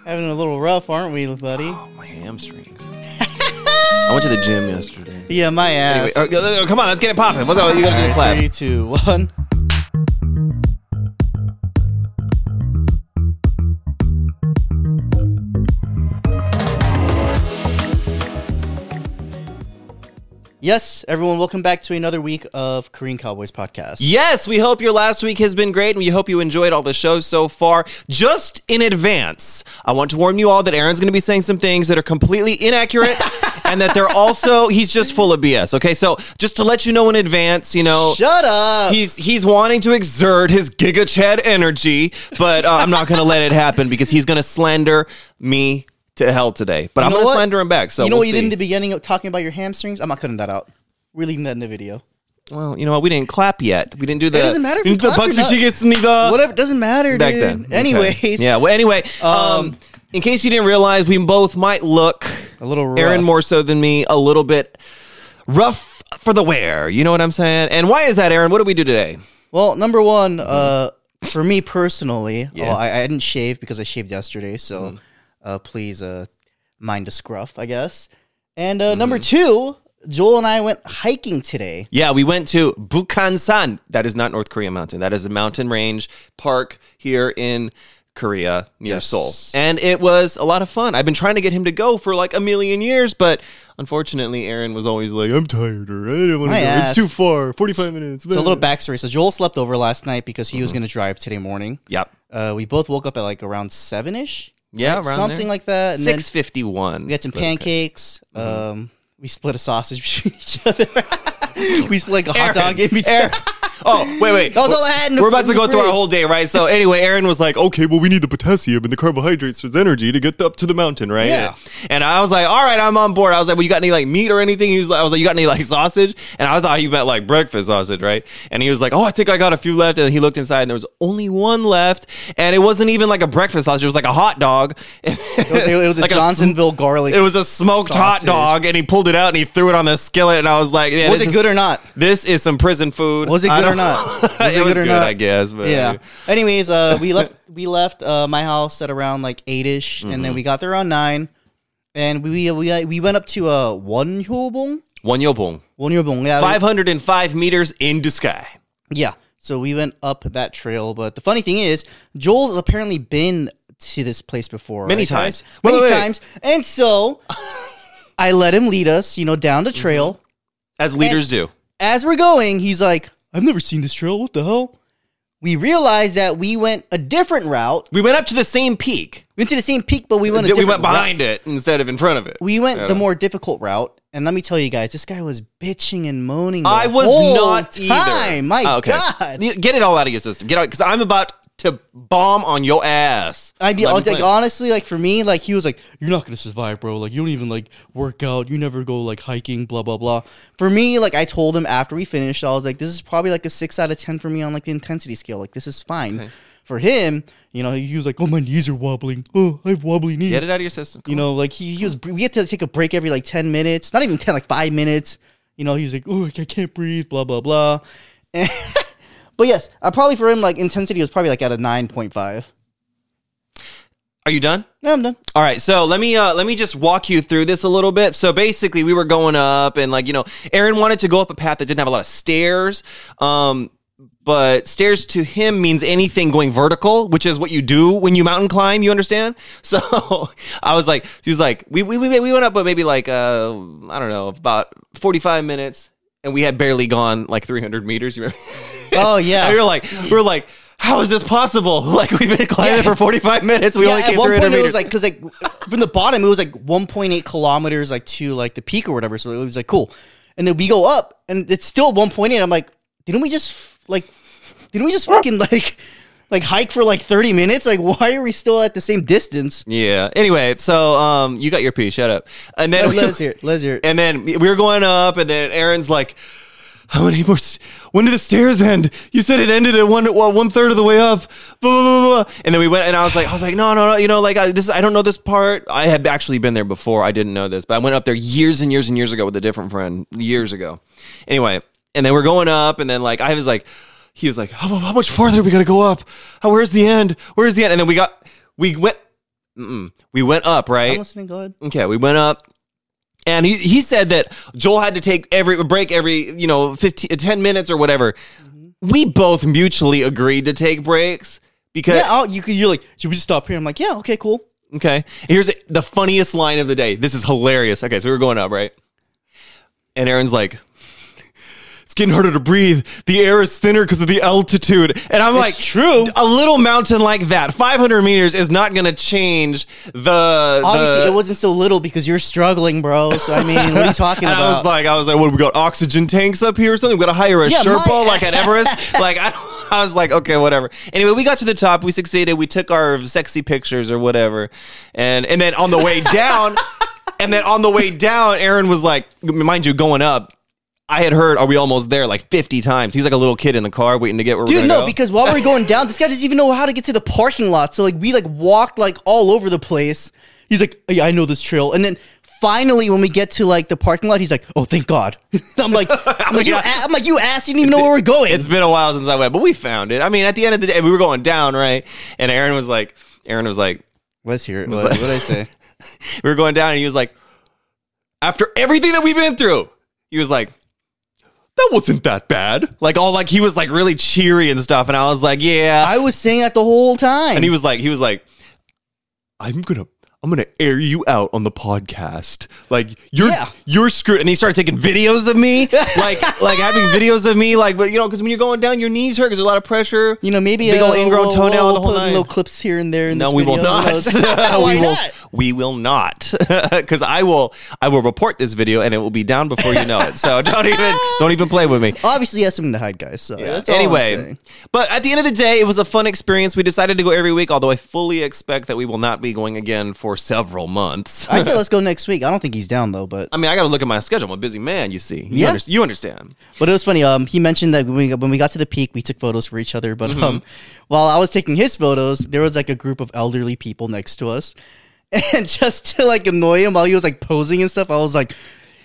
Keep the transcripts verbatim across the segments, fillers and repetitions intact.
Having a little rough, aren't we, buddy? Oh, my hamstrings. I went to the gym yesterday. Yeah, my ass. Anyway, uh, come on, let's get it popping. What's up? You gotta do the clap. Three, two, one. Yes, everyone, welcome back to another week of Korean Cowboys Podcast. Yes, we hope your last week has been great, and we hope you enjoyed all the shows so far. Just in advance, I want to warn you all that Aaron's going to be saying some things that are completely inaccurate, and that they're also, he's just full of B S, okay? So, just to let you know in advance, you know... Shut up! He's he's wanting to exert his Giga Chad energy, but uh, I'm not going to let it happen, because he's going to slander me to hell today. But you I'm going to slander him back, so You know we'll what you see. did in the beginning of talking about your hamstrings? I'm not cutting that out. We're leaving that in the video. Well, you know what? We didn't clap yet. We didn't do the... It doesn't matter if we you didn't clap do the or Bugsy not. Chigas Whatever, it doesn't matter, back dude. then. Okay. Anyways. Yeah, well, anyway, um, um, in case you didn't realize, we both might look... A little rough. Aaron more so than me, a little bit rough for the wear. You know what I'm saying? And why is that, Aaron? What did we do today? Well, number one, uh, for me personally, Yeah. well, I, I didn't shave because I shaved yesterday, so Mm. uh, please uh, mind a scruff, I guess. And uh, mm. number two, Joel and I went hiking today. Yeah, we went to Bukhansan. That is not North Korea mountain. That is a mountain range park here in Korea near Yes. Seoul. And it was a lot of fun. I've been trying to get him to go for like a million years, but unfortunately, Aaron was always like, I'm tired, or I don't want to go. ass. It's too far. forty-five minutes. So a little backstory. So Joel slept over last night because he mm-hmm. was going to drive today morning. Yep. Uh, we both woke up at like around seven-ish. Yeah, right? around Something there. like that. And six fifty-one. We had some But pancakes. okay. Mm-hmm. Um, we split a sausage between each other. We split like a hot Aaron, dog in between. Aaron. Oh, wait, wait. That was all I had in the We're about to in the go through our fridge. whole day, right? So anyway, Aaron was like, okay, well, we need the potassium and the carbohydrates for his energy to get up to the mountain, right? Yeah. And I was like, all right, I'm on board. I was like, well, you got any like meat or anything? He was like, I was like, you got any like sausage? And I thought he meant like breakfast sausage, right? And he was like, oh, I think I got a few left. And he looked inside and there was only one left. And it wasn't even like a breakfast sausage. It was like a hot dog. It was, it was a Like a Johnsonville garlic. It was a smoked hot sausage. dog, and he pulled it out and he threw it on the skillet. And I was like, yeah, Was this it is- good or not? This is some prison food. Was it I good or don't- not? Was it, it was good or good, not? I guess. But Yeah. Anyways, uh, we left we left uh, my house at around like eight ish, Mm-hmm. and then we got there around nine, and we we we went up to uh Wonhyobong. Wonhyobong. Wonhyobong. Yeah. five hundred five meters in the sky. Yeah. So we went up that trail, but the funny thing is, Joel's apparently been to this place before. Many right, guys? times. Many Wait, wait, wait. times. And so I let him lead us, you know, down the trail. As leaders do. As we're going, he's like, I've never seen this trail. What the hell? We realized that we went a different route. We went up to the same peak. We went to the same peak, but we went a we different went behind route. it instead of in front of it. We went Yeah. the more difficult route. And let me tell you guys, this guy was bitching and moaning the I was whole not time. either. My Oh, okay. God. Get it all out of your system. Get out, because I'm about to bomb on your ass. I'd be Let me like, plan. honestly, like for me, like he was like, you're not gonna survive, bro. Like you don't even like work out. You never go like hiking, blah blah blah. For me, like I told him after we finished, I was like, this is probably like a six out of ten for me on like the intensity scale. Like this is fine. Okay. For him, you know, he was like, oh my knees are wobbling. Oh, I have wobbly knees. Get it out of your system. Come You know, like he, he was. We had to take a break every like ten minutes. Not even ten, like five minutes. You know, he's like, oh, I can't breathe. Blah blah blah. And but yes, uh, probably for him, like intensity was probably like at a nine point five. Are you done? No, I'm done. All right, so let me uh, let me just walk you through this a little bit. So basically, we were going up, and like you know, Aaron wanted to go up a path that didn't have a lot of stairs. Um, but stairs to him means anything going vertical, which is what you do when you mountain climb. You understand? So I was like, he was like, we we we we went up, but maybe like uh, I don't know, about forty-five minutes, and we had barely gone like three hundred meters. You remember? Oh yeah. And we were like, we were like. How is this possible? Like we've been climbing Yeah. for forty-five minutes. We yeah, only at came one three point hundred it meters. was like because like from the bottom it was like one point eight kilometers like to like the peak or whatever. So it was like cool, and then we go up and it's still one point eight. I'm like, didn't we just like, didn't we just fucking like, like hike for like thirty minutes? Like why are we still at the same distance? Yeah. Anyway, so um, you got your pee. Shut up. And then Oh, we, let's hear it. Let's hear it. and then we were going up, and then Aaron's like, "How many more? s- When did the stairs end? You said it ended at one well, one third of the way up." Blah, blah, blah, blah. And then we went, and I was like, I was like, no, no, no. You know, like I, this, I don't know this part. I had actually been there before. I didn't know this, but I went up there years and years and years ago with a different friend years ago. Anyway, and then we're going up, and then like I was like, he was like, how, how much farther are we gotta go up? How, where's the end? Where's the end? And then we got, we went. Mm-mm. We went up, right? I'm listening. Go ahead. Okay, we went up. And he he said that Joel had to take every break every, you know, fifteen, ten minutes or whatever. Mm-hmm. We both mutually agreed to take breaks because yeah, I'll, you could. You're like, should we just stop here? I'm like, yeah, okay, cool. Okay. Here's the funniest line of the day. This is hilarious. Okay, so we were going up, right? And Aaron's like, it's getting harder to breathe. The air is thinner because of the altitude. And I'm It's like, true. A little mountain like that, five hundred meters, is not going to change the. Obviously, the, it wasn't so little because you're struggling, bro. So I mean, what are you talking and about? I was like, I was like, what, we got oxygen tanks up here or something? We got to hire a Yeah, Sherpa my like at Everest? Like, I, I was like, okay, whatever. Anyway, we got to the top. We succeeded. We took our sexy pictures or whatever. And, and then on the way down, and then on the way down, Aaron was like, mind you, going up, I had heard, are we almost there, like fifty times. He was like a little kid in the car waiting to get where Dude, we're going no, go. because while we were going down, this guy doesn't even know how to get to the parking lot. So like we like walked like all over the place. He's like, yeah, I know this trail. And then finally, when we get to like the parking lot, he's like, oh, thank God. I'm like, I'm like, you, I'm like, you ass, you didn't even know where we're going. It's been a while since I went, but we found it. I mean, at the end of the day, we were going down, right? And Aaron was like, Aaron was like, Let's hear it. Was What like- did I say? we were going down, and he was like, after everything that we've been through, he was like, that wasn't that bad. Like all like he was like really cheery and stuff, and I was like, yeah. I was saying that the whole time. And he was like, he was like, I'm gonna, I'm gonna air you out on the podcast. Like you're, Yeah. you're screwed. And he started taking videos of me, like, like having videos of me, like, but you know, because when you're going down, your knees hurt because there's a lot of pressure. You know, maybe Big uh, old ingrown we'll, toenail we'll, the whole put night. little clips here and there in No, this we will video. not. Why we will. not? We will not, because I will. I will report this video, and it will be down before you know it. So don't even, don't even play with me. Obviously, he has something to hide, guys. So that's all I'm Anyway, saying. but at the end of the day, it was a fun experience. We decided to go every week, although I fully expect that we will not be going again for several months. I'd say let's go next week. I don't think he's down though, but I mean, I got to look at my schedule. I'm a busy man, you see. You, Yeah. under- you understand. but it was funny. Um, he mentioned that when we when we got to the peak, we took photos for each other. But Mm-hmm. um, while I was taking his photos, there was like a group of elderly people next to us, and just to like annoy him while he was like posing and stuff, I was like,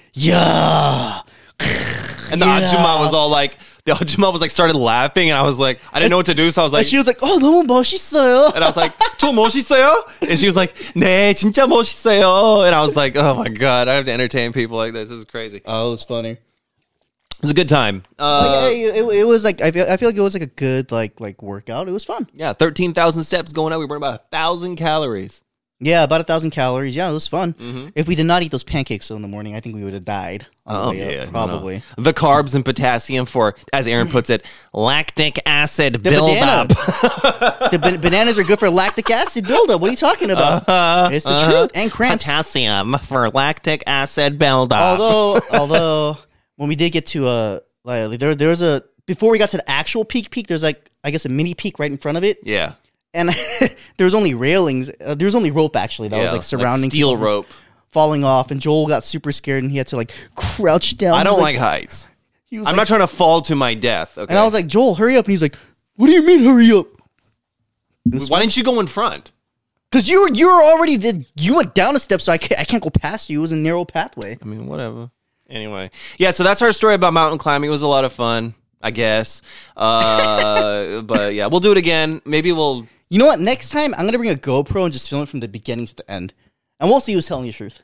yeah. And the Yeah. Ajumma was all like, the Ajumma was like, started laughing, and I was like, I didn't know what to do, so I was like, And she was like, oh, 너무 멋있어요. and I was like, 저 멋있어요? And she was like, 네, 진짜 멋있어요. And I was like, oh my God, I have to entertain people like this. This is crazy. Oh, it was funny. It was a good time. Uh, Like, it, it, it was like I feel I feel like it was like a good like like workout. It was fun. yeah, thirteen thousand steps going up. We burned about a thousand calories. Yeah, about a thousand calories. Yeah, it was fun. Mm-hmm. If we did not eat those pancakes so in the morning, I think we would have died. On the Oh way yeah, up, no, no. probably. The carbs and potassium for, as Aaron puts it, lactic acid The buildup. banana. the ban- bananas are good for lactic acid buildup. What are you talking about? Uh, It's the uh, truth. And cramps. Potassium for lactic acid buildup. Although, although when we did get to uh like there there was a before we got to the actual peak peak, there's like I guess a mini peak right in front of it, yeah, and there was only railings. Uh, there was only rope actually that yeah, was like surrounding steel people from rope. falling off, and Joel got super scared and he had to like crouch down. I He don't was like, heights. he was I'm like- not trying to fall to my death. Okay, And I was like, Joel, hurry up, and he's like, what do you mean hurry up? why didn't you go in front? Because you were you were already the, you went down a step, so I can't, I can't go past you. It was a narrow pathway. I mean, whatever. Anyway, yeah. So that's our story about mountain climbing. It was a lot of fun, I guess. Uh, but yeah, we'll do it again. Maybe we'll. You know what? Next time I'm gonna bring a GoPro and just film it from the beginning to the end, and we'll see who's telling the truth.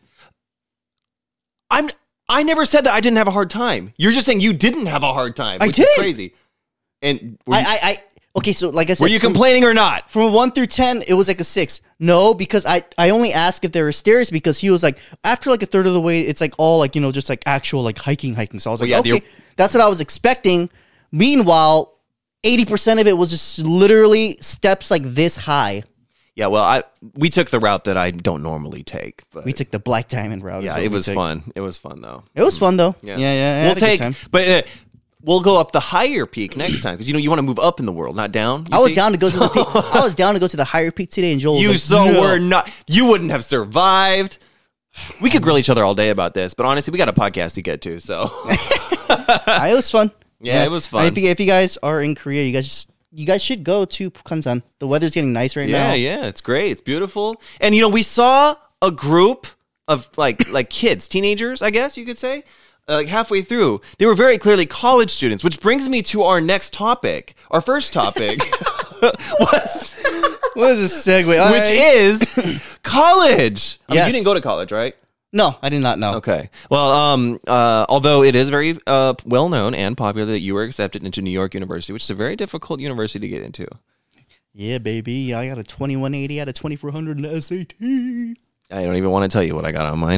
I'm. I never said that I didn't have a hard time. You're just saying you didn't have a hard time. I Which is didn't. crazy. And were I, you, I, I okay. So like I said, were you from- complaining or not? From a one through ten, it was like a six. No, because I, I only asked if there were stairs because he was like after like a third of the way, it's like all like you know just like actual like hiking hiking. So I was like, Well, yeah, the- okay, that's what I was expecting. Meanwhile, eighty percent of it was just literally steps like this high. Yeah. Well, I we took the route that I don't normally take. But We took the Black Diamond route. is yeah, what it we was took. fun. It was fun though. It was fun though. Yeah, yeah. yeah I we'll had a good take, time. but uh, we'll go up the higher peak next time because you know you want to move up in the world, not down. You I was see? down to go to the peak. I was down to go to the higher peak today, and Joel was You like, so no. were not. You wouldn't have survived. We could grill each other all day about this, but honestly, we got a podcast to get to. So Uh, it was fun. Yeah, it was fun. If you, if you guys are in Korea, you guys just, you guys should go to Bukhansan. The weather's getting nice right yeah, now. yeah, it's great. It's beautiful. And you know, we saw a group of like like kids, teenagers, I guess you could say. Uh, like halfway through, they were very clearly college students, which brings me to our next topic, our first topic. was, What is this segue? which I- is college. I mean, Yes. you didn't go to college, right? No, I did not know. Okay. Well, um, uh, although it is very uh, well known and popular that you were accepted into New York University, which is a very difficult university to get into. Yeah, baby. I got a twenty-one eighty out of twenty-four hundred in the S A T. I don't even want to tell you what I got on mine.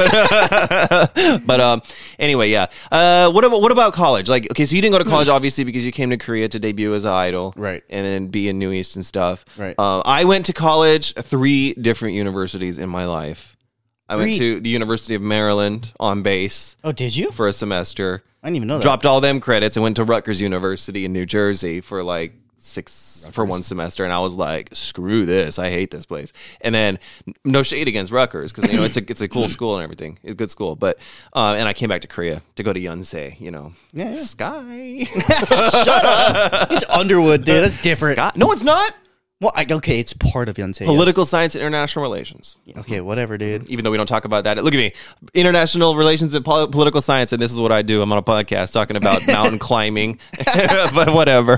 but, but um, anyway, yeah. Uh, what about what about college? Like, okay, so you didn't go to college obviously because you came to Korea to debut as an idol, Right. And then be in New East and stuff, Right. Uh, I went to college, three different universities in my life. I went Three? to the University of Maryland on base Oh, did you? for a semester. I didn't even know that. Dropped all them credits and went to Rutgers University in New Jersey for like six for one semester, and I was like, "Screw this! I hate this place." And then, no shade against Rutgers because you know it's a it's a cool school and everything, it's a good school. But uh, and I came back to Korea to go to Yonsei, you know, Yeah, yeah. Sky. It's Underwood, dude. That's different. Sky. No, it's not. Well, I, okay, it's part of Yonsei. Political science and international relations. yes. Okay, whatever, dude. Even though we don't talk about that, look at me, international relations and pol- political science, and this is what I do. I'm on a podcast talking about mountain climbing, but whatever.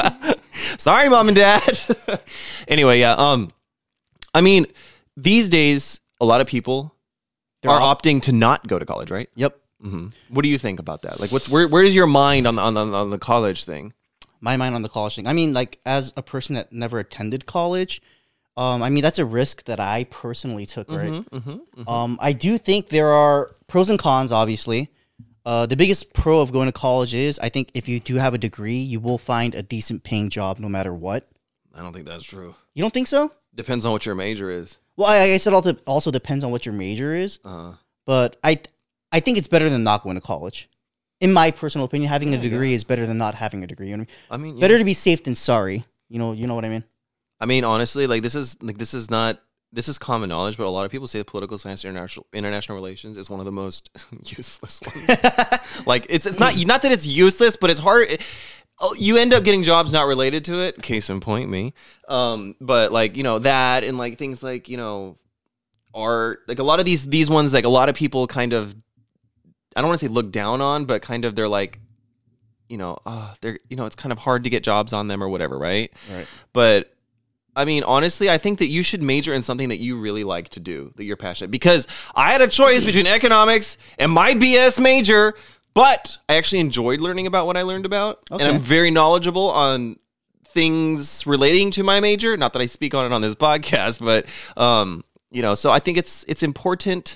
Sorry, mom and dad. Anyway, yeah. Um, I mean, these days, a lot of people They're are all- opting to not go to college, right? Yep. hmm What do you think about that? Like, what's where? Where is your mind on the on the, on the college thing? My mind on the college thing. I mean, like, as a person that never attended college, um, I mean, that's a risk that I personally took, right? Mm-hmm, mm-hmm. Um, I do think there are pros and cons, obviously. Uh, the biggest pro of going to college is, I think if you do have a degree, you will find a decent paying job no matter what. I don't think that's true. You don't think so? Depends on what your major is. Well, I, I said also, also depends on what your major is, Uh, but I I think it's better than not going to college. In my personal opinion, having a Yeah, degree is better than not having a degree. You know what I mean? I mean, yeah. Better to be safe than sorry. You know, you know what I mean? I mean, honestly, like this is like this is not this is common knowledge, but a lot of people say that political science and international international relations is one of the most useless ones. Like it's it's not not that it's useless, but it's hard. It, oh, you end up getting jobs not related to it. Case in point, me. Um, but like you know that and like things like you know art, like a lot of these these ones, like a lot of people kind of I don't want to say look down on, but kind of they're like. You know, uh, they're you know, it's kind of hard to get jobs on them or whatever, right? Right. But I mean, honestly, I think that you should major in something that you really like to do, that you're passionate. Because I had a choice between economics and my B S major, but I actually enjoyed learning about what I learned about, Okay. and I'm very knowledgeable on things relating to my major. Not that I speak on it on this podcast, but um, you know, so I think it's it's important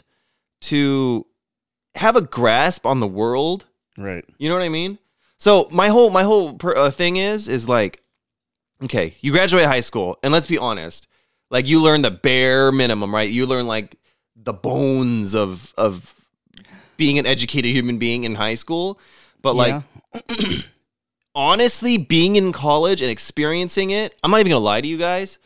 to have a grasp on the world. Right. You know what I mean? So my whole my whole per, uh, thing is is like, okay, you graduate high school, and let's be honest, like you learn the bare minimum, right? You learn like the bones of of being an educated human being in high school, but like Yeah. honestly, being in college and experiencing it, I'm not even gonna lie to you guys.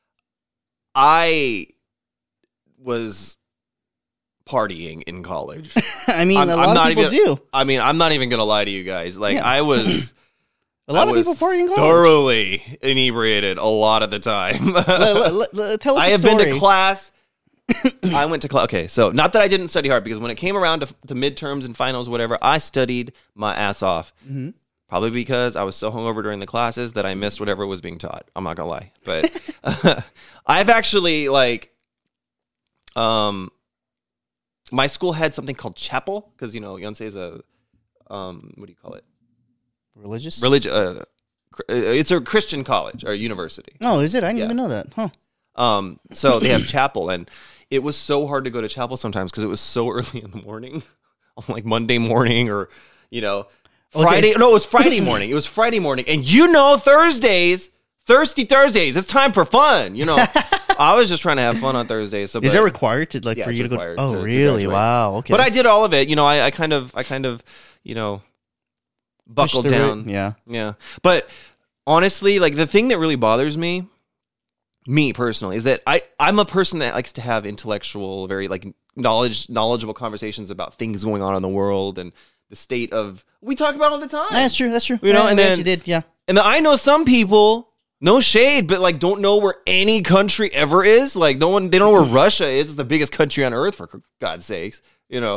I was partying in college. I mean, I'm- a I'm lot not of people even- do. I mean, I'm not even gonna lie to you guys. Like Yeah. I was. A lot I of was people party in college. thoroughly inebriated a lot of the time. Let- let- let- let- tell us I a have story. been to class. I went to class. Okay, so not that I didn't study hard, because when it came around to, to midterms and finals, whatever, I studied my ass off. Mm-hmm. Probably because I was so hungover during the classes that I missed whatever was being taught. I'm not gonna lie, but I've actually like, um, my school had something called chapel, because you know Yonsei is a, um, what do you call it? Religious? Religion. Uh, cr- uh, it's a Christian college or university. No, is it? I didn't Yeah. even know that. Huh. Um, so they have chapel, and it was so hard to go to chapel sometimes because it was so early in the morning, on like Monday morning, or you know, Okay. Friday. No, it was Friday morning. It was Friday morning, and you know, Thursdays, thirsty Thursdays. It's time for fun. You know, I was just trying to have fun on Thursdays. So, Is but, that required to like Yeah, for it's you to go? required Oh, to- to really? graduate. Wow. Okay. But I did all of it. You know, I, I kind of, I kind of, you know, Pushed buckled through it. down. Yeah. Yeah. But honestly, like the thing that really bothers me, me personally, is that I, I'm a person that likes to have intellectual, very like knowledge, knowledgeable conversations about things going on in the world and the state of, we talk about it all the time. That's true. That's true. You know, Yeah, and we then- actually did. Yeah. And I know some people, no shade, but like don't know where any country ever is. Like no one, they don't know where Russia is. It's the biggest country on earth, for God's sakes, you know?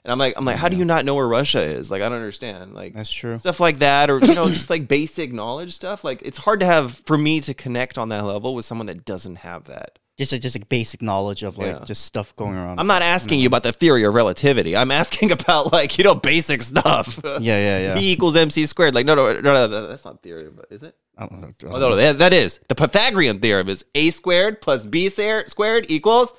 And I'm like, I'm like, how do you not know where Russia is? Like, I don't understand. Like, That's true. stuff like that, or you know, just like basic knowledge stuff. Like, it's hard to have for me to connect on that level with someone that doesn't have that. Just like, just like basic knowledge of like Yeah. just stuff going around. I'm not asking you about the theory of relativity. I'm asking about like you know basic stuff. yeah, yeah, yeah. E equals mc squared. Like, no, no, no, no, no that's not theory, but is it? I don't know. Oh, no, no, that, that is the Pythagorean theorem. Is a squared plus b squared equals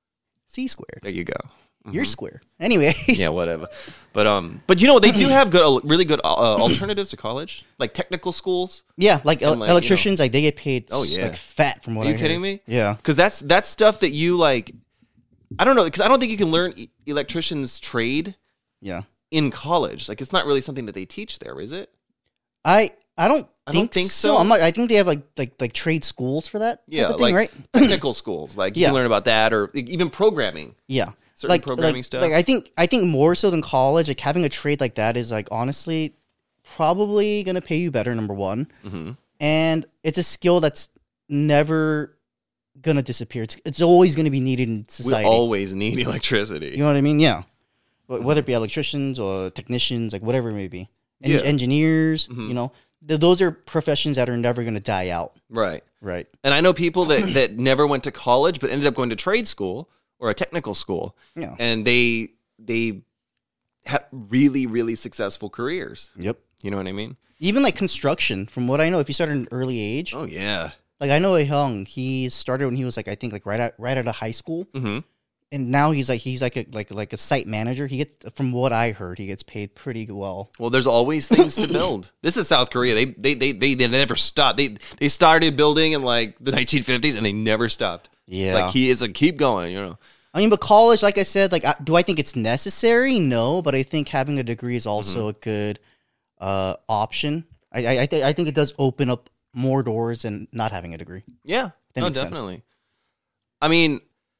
C squared. there you go. You're square. Anyways. Yeah, whatever. But um, but you know they do have good, really good uh, alternatives to college, like technical schools. Yeah, like, el- And, like, you electricians, like they get paid Oh, s- yeah. like fat from what Are I you heard. kidding me? Yeah. Because that's that's stuff that you like. I don't know, because I don't think you can learn e- electrician's trade Yeah. in college. Like, it's not really something that they teach there, is it? I I don't I think, don't think so. so. I'm like, I think they have like like like trade schools for that. type Yeah, of thing, like right? technical schools. Like you Yeah. can learn about that, or like, even programming. Yeah. Certain like programming like, stuff. Like I think I think more so than college, like having a trade like that is like honestly probably gonna pay you better. Number one, hmm and it's a skill that's never gonna disappear. It's it's always gonna be needed in We society. always need electricity. You know what I mean? Yeah. Wh- Whether it be electricians or technicians, like whatever it may be, En- Yeah. engineers. Mhm. You know, Th- those are professions that are never gonna die out. Right. Right. And I know people that, that never went to college but ended up going to trade school or a technical school, Yeah. and they they have really really successful careers. Yep. You know what I mean? Even like construction, from what I know, if you start at an early age, Oh yeah. like I know Hung, he started when he was like I think like right out right out of high school, hmm and now he's like he's like a like like a site manager. He gets, from what I heard, he gets paid pretty well. Well, there's always things to build. This is South Korea. They they they they, they never stopped. They they started building in like the nineteen fifties and they never stopped. Yeah, It's like he is like keep going. You know. I mean, but college, like I said, like I, do I think it's necessary? No, but I think having a degree is also a good uh, option. I I I, th- I think it does open up more doors than not having a degree. Yeah. That No, makes sense. definitely. I mean,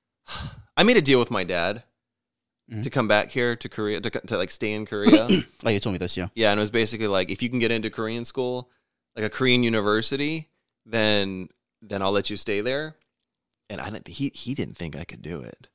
I made a deal with my dad Mhm. to come back here to Korea to, to like stay in Korea. Like you told me this, yeah. Yeah, and it was basically like if you can get into Korean school, like a Korean university, then then I'll let you stay there. And I didn't, he he didn't think I could do it.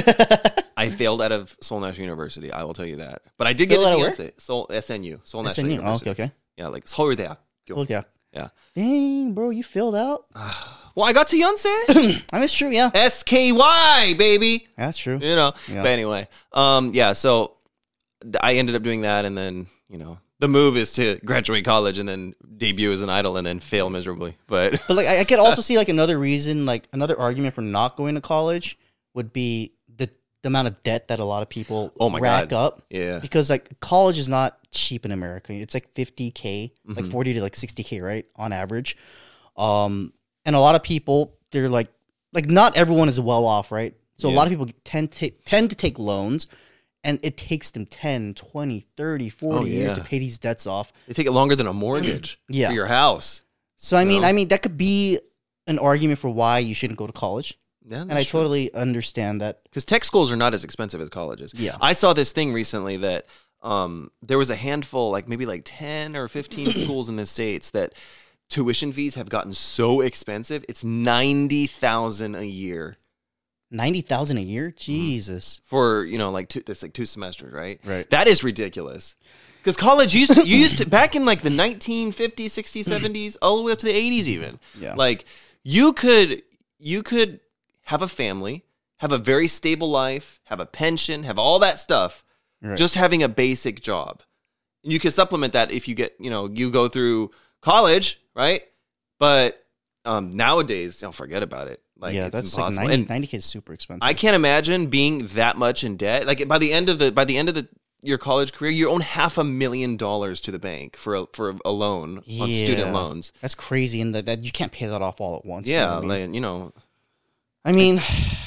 I failed out of Seoul National University. I will tell you that. But I did get Failed out a of where? fiance. Seoul S N U, Seoul National S N U. Oh, University. okay, okay. Yeah, like Seoul대학. Well, yeah. Yeah. Dang, bro, you filled out. Well, I got to Yonsei. I mean, it's true, yeah. S K Y, baby. That's true. You know. Yeah. But anyway, um, yeah. So th- I ended up doing that, and then you know the move is to graduate college and then debut as an idol and then fail miserably. But But like, I, I could also see like another reason, like another argument for not going to college would be the, the amount of debt that a lot of people Oh my rack God. up. yeah, Because like college is not cheap in America. It's like fifty K, Mm-hmm. like forty to like sixty K, right? On average. Um, and a lot of people, they're like, like not everyone is well off, right? So a Yeah. lot of people tend to, tend to take loans, and it takes them ten, twenty, thirty, forty Oh, years yeah. to pay these debts off. they take it longer than a mortgage Yeah. for your house. So I mean, No. I mean that could be an argument for why you shouldn't go to college. Yeah, And I totally understand that. because tech schools are not as expensive as colleges. Yeah. I saw this thing recently that um, there was a handful, like maybe like ten or fifteen schools in the States that tuition fees have gotten so expensive. It's ninety thousand a year ninety thousand a year? Jesus. for, you know, like two, that's like two semesters, right? Right. That is ridiculous. Because college used to, you used to, back in like the nineteen fifties, sixties, seventies, all the way up to the eighties even. Yeah. Like you could, you could have a family, have a very stable life, have a pension, have all that stuff, Right. just having a basic job. And you could supplement that if you get, you know, you go through college, right? But um, nowadays, don't forget about it. Like, yeah, it's that's impossible. like ninety, And ninety K is super expensive. I can't imagine being that much in debt. Like by the end of the by the end of the your college career, you own half a million dollars to the bank for a, for a loan on student Yeah. loans. That's crazy, and that, that you can't pay that off all at once. you know Yeah, what I mean? like, you know, I mean,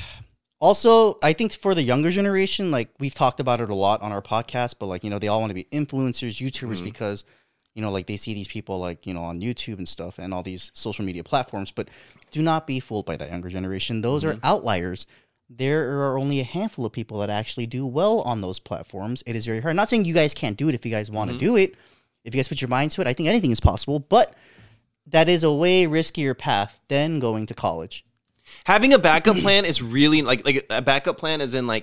also, I think for the younger generation, like we've talked about it a lot on our podcast, but like, you know, they all want to be influencers, YouTubers Mm-hmm. because, you know, like they see these people like, you know, on YouTube and stuff and all these social media platforms. But do not be fooled by that younger generation. Those Mm-hmm. are outliers. There are only a handful of people that actually do well on those platforms. It is very hard. I'm not saying you guys can't do it if you guys want to Mm-hmm. do it. If you guys put your mind to it, I think anything is possible. But that is a way riskier path than going to college. having a backup plan is really like like a backup plan is in like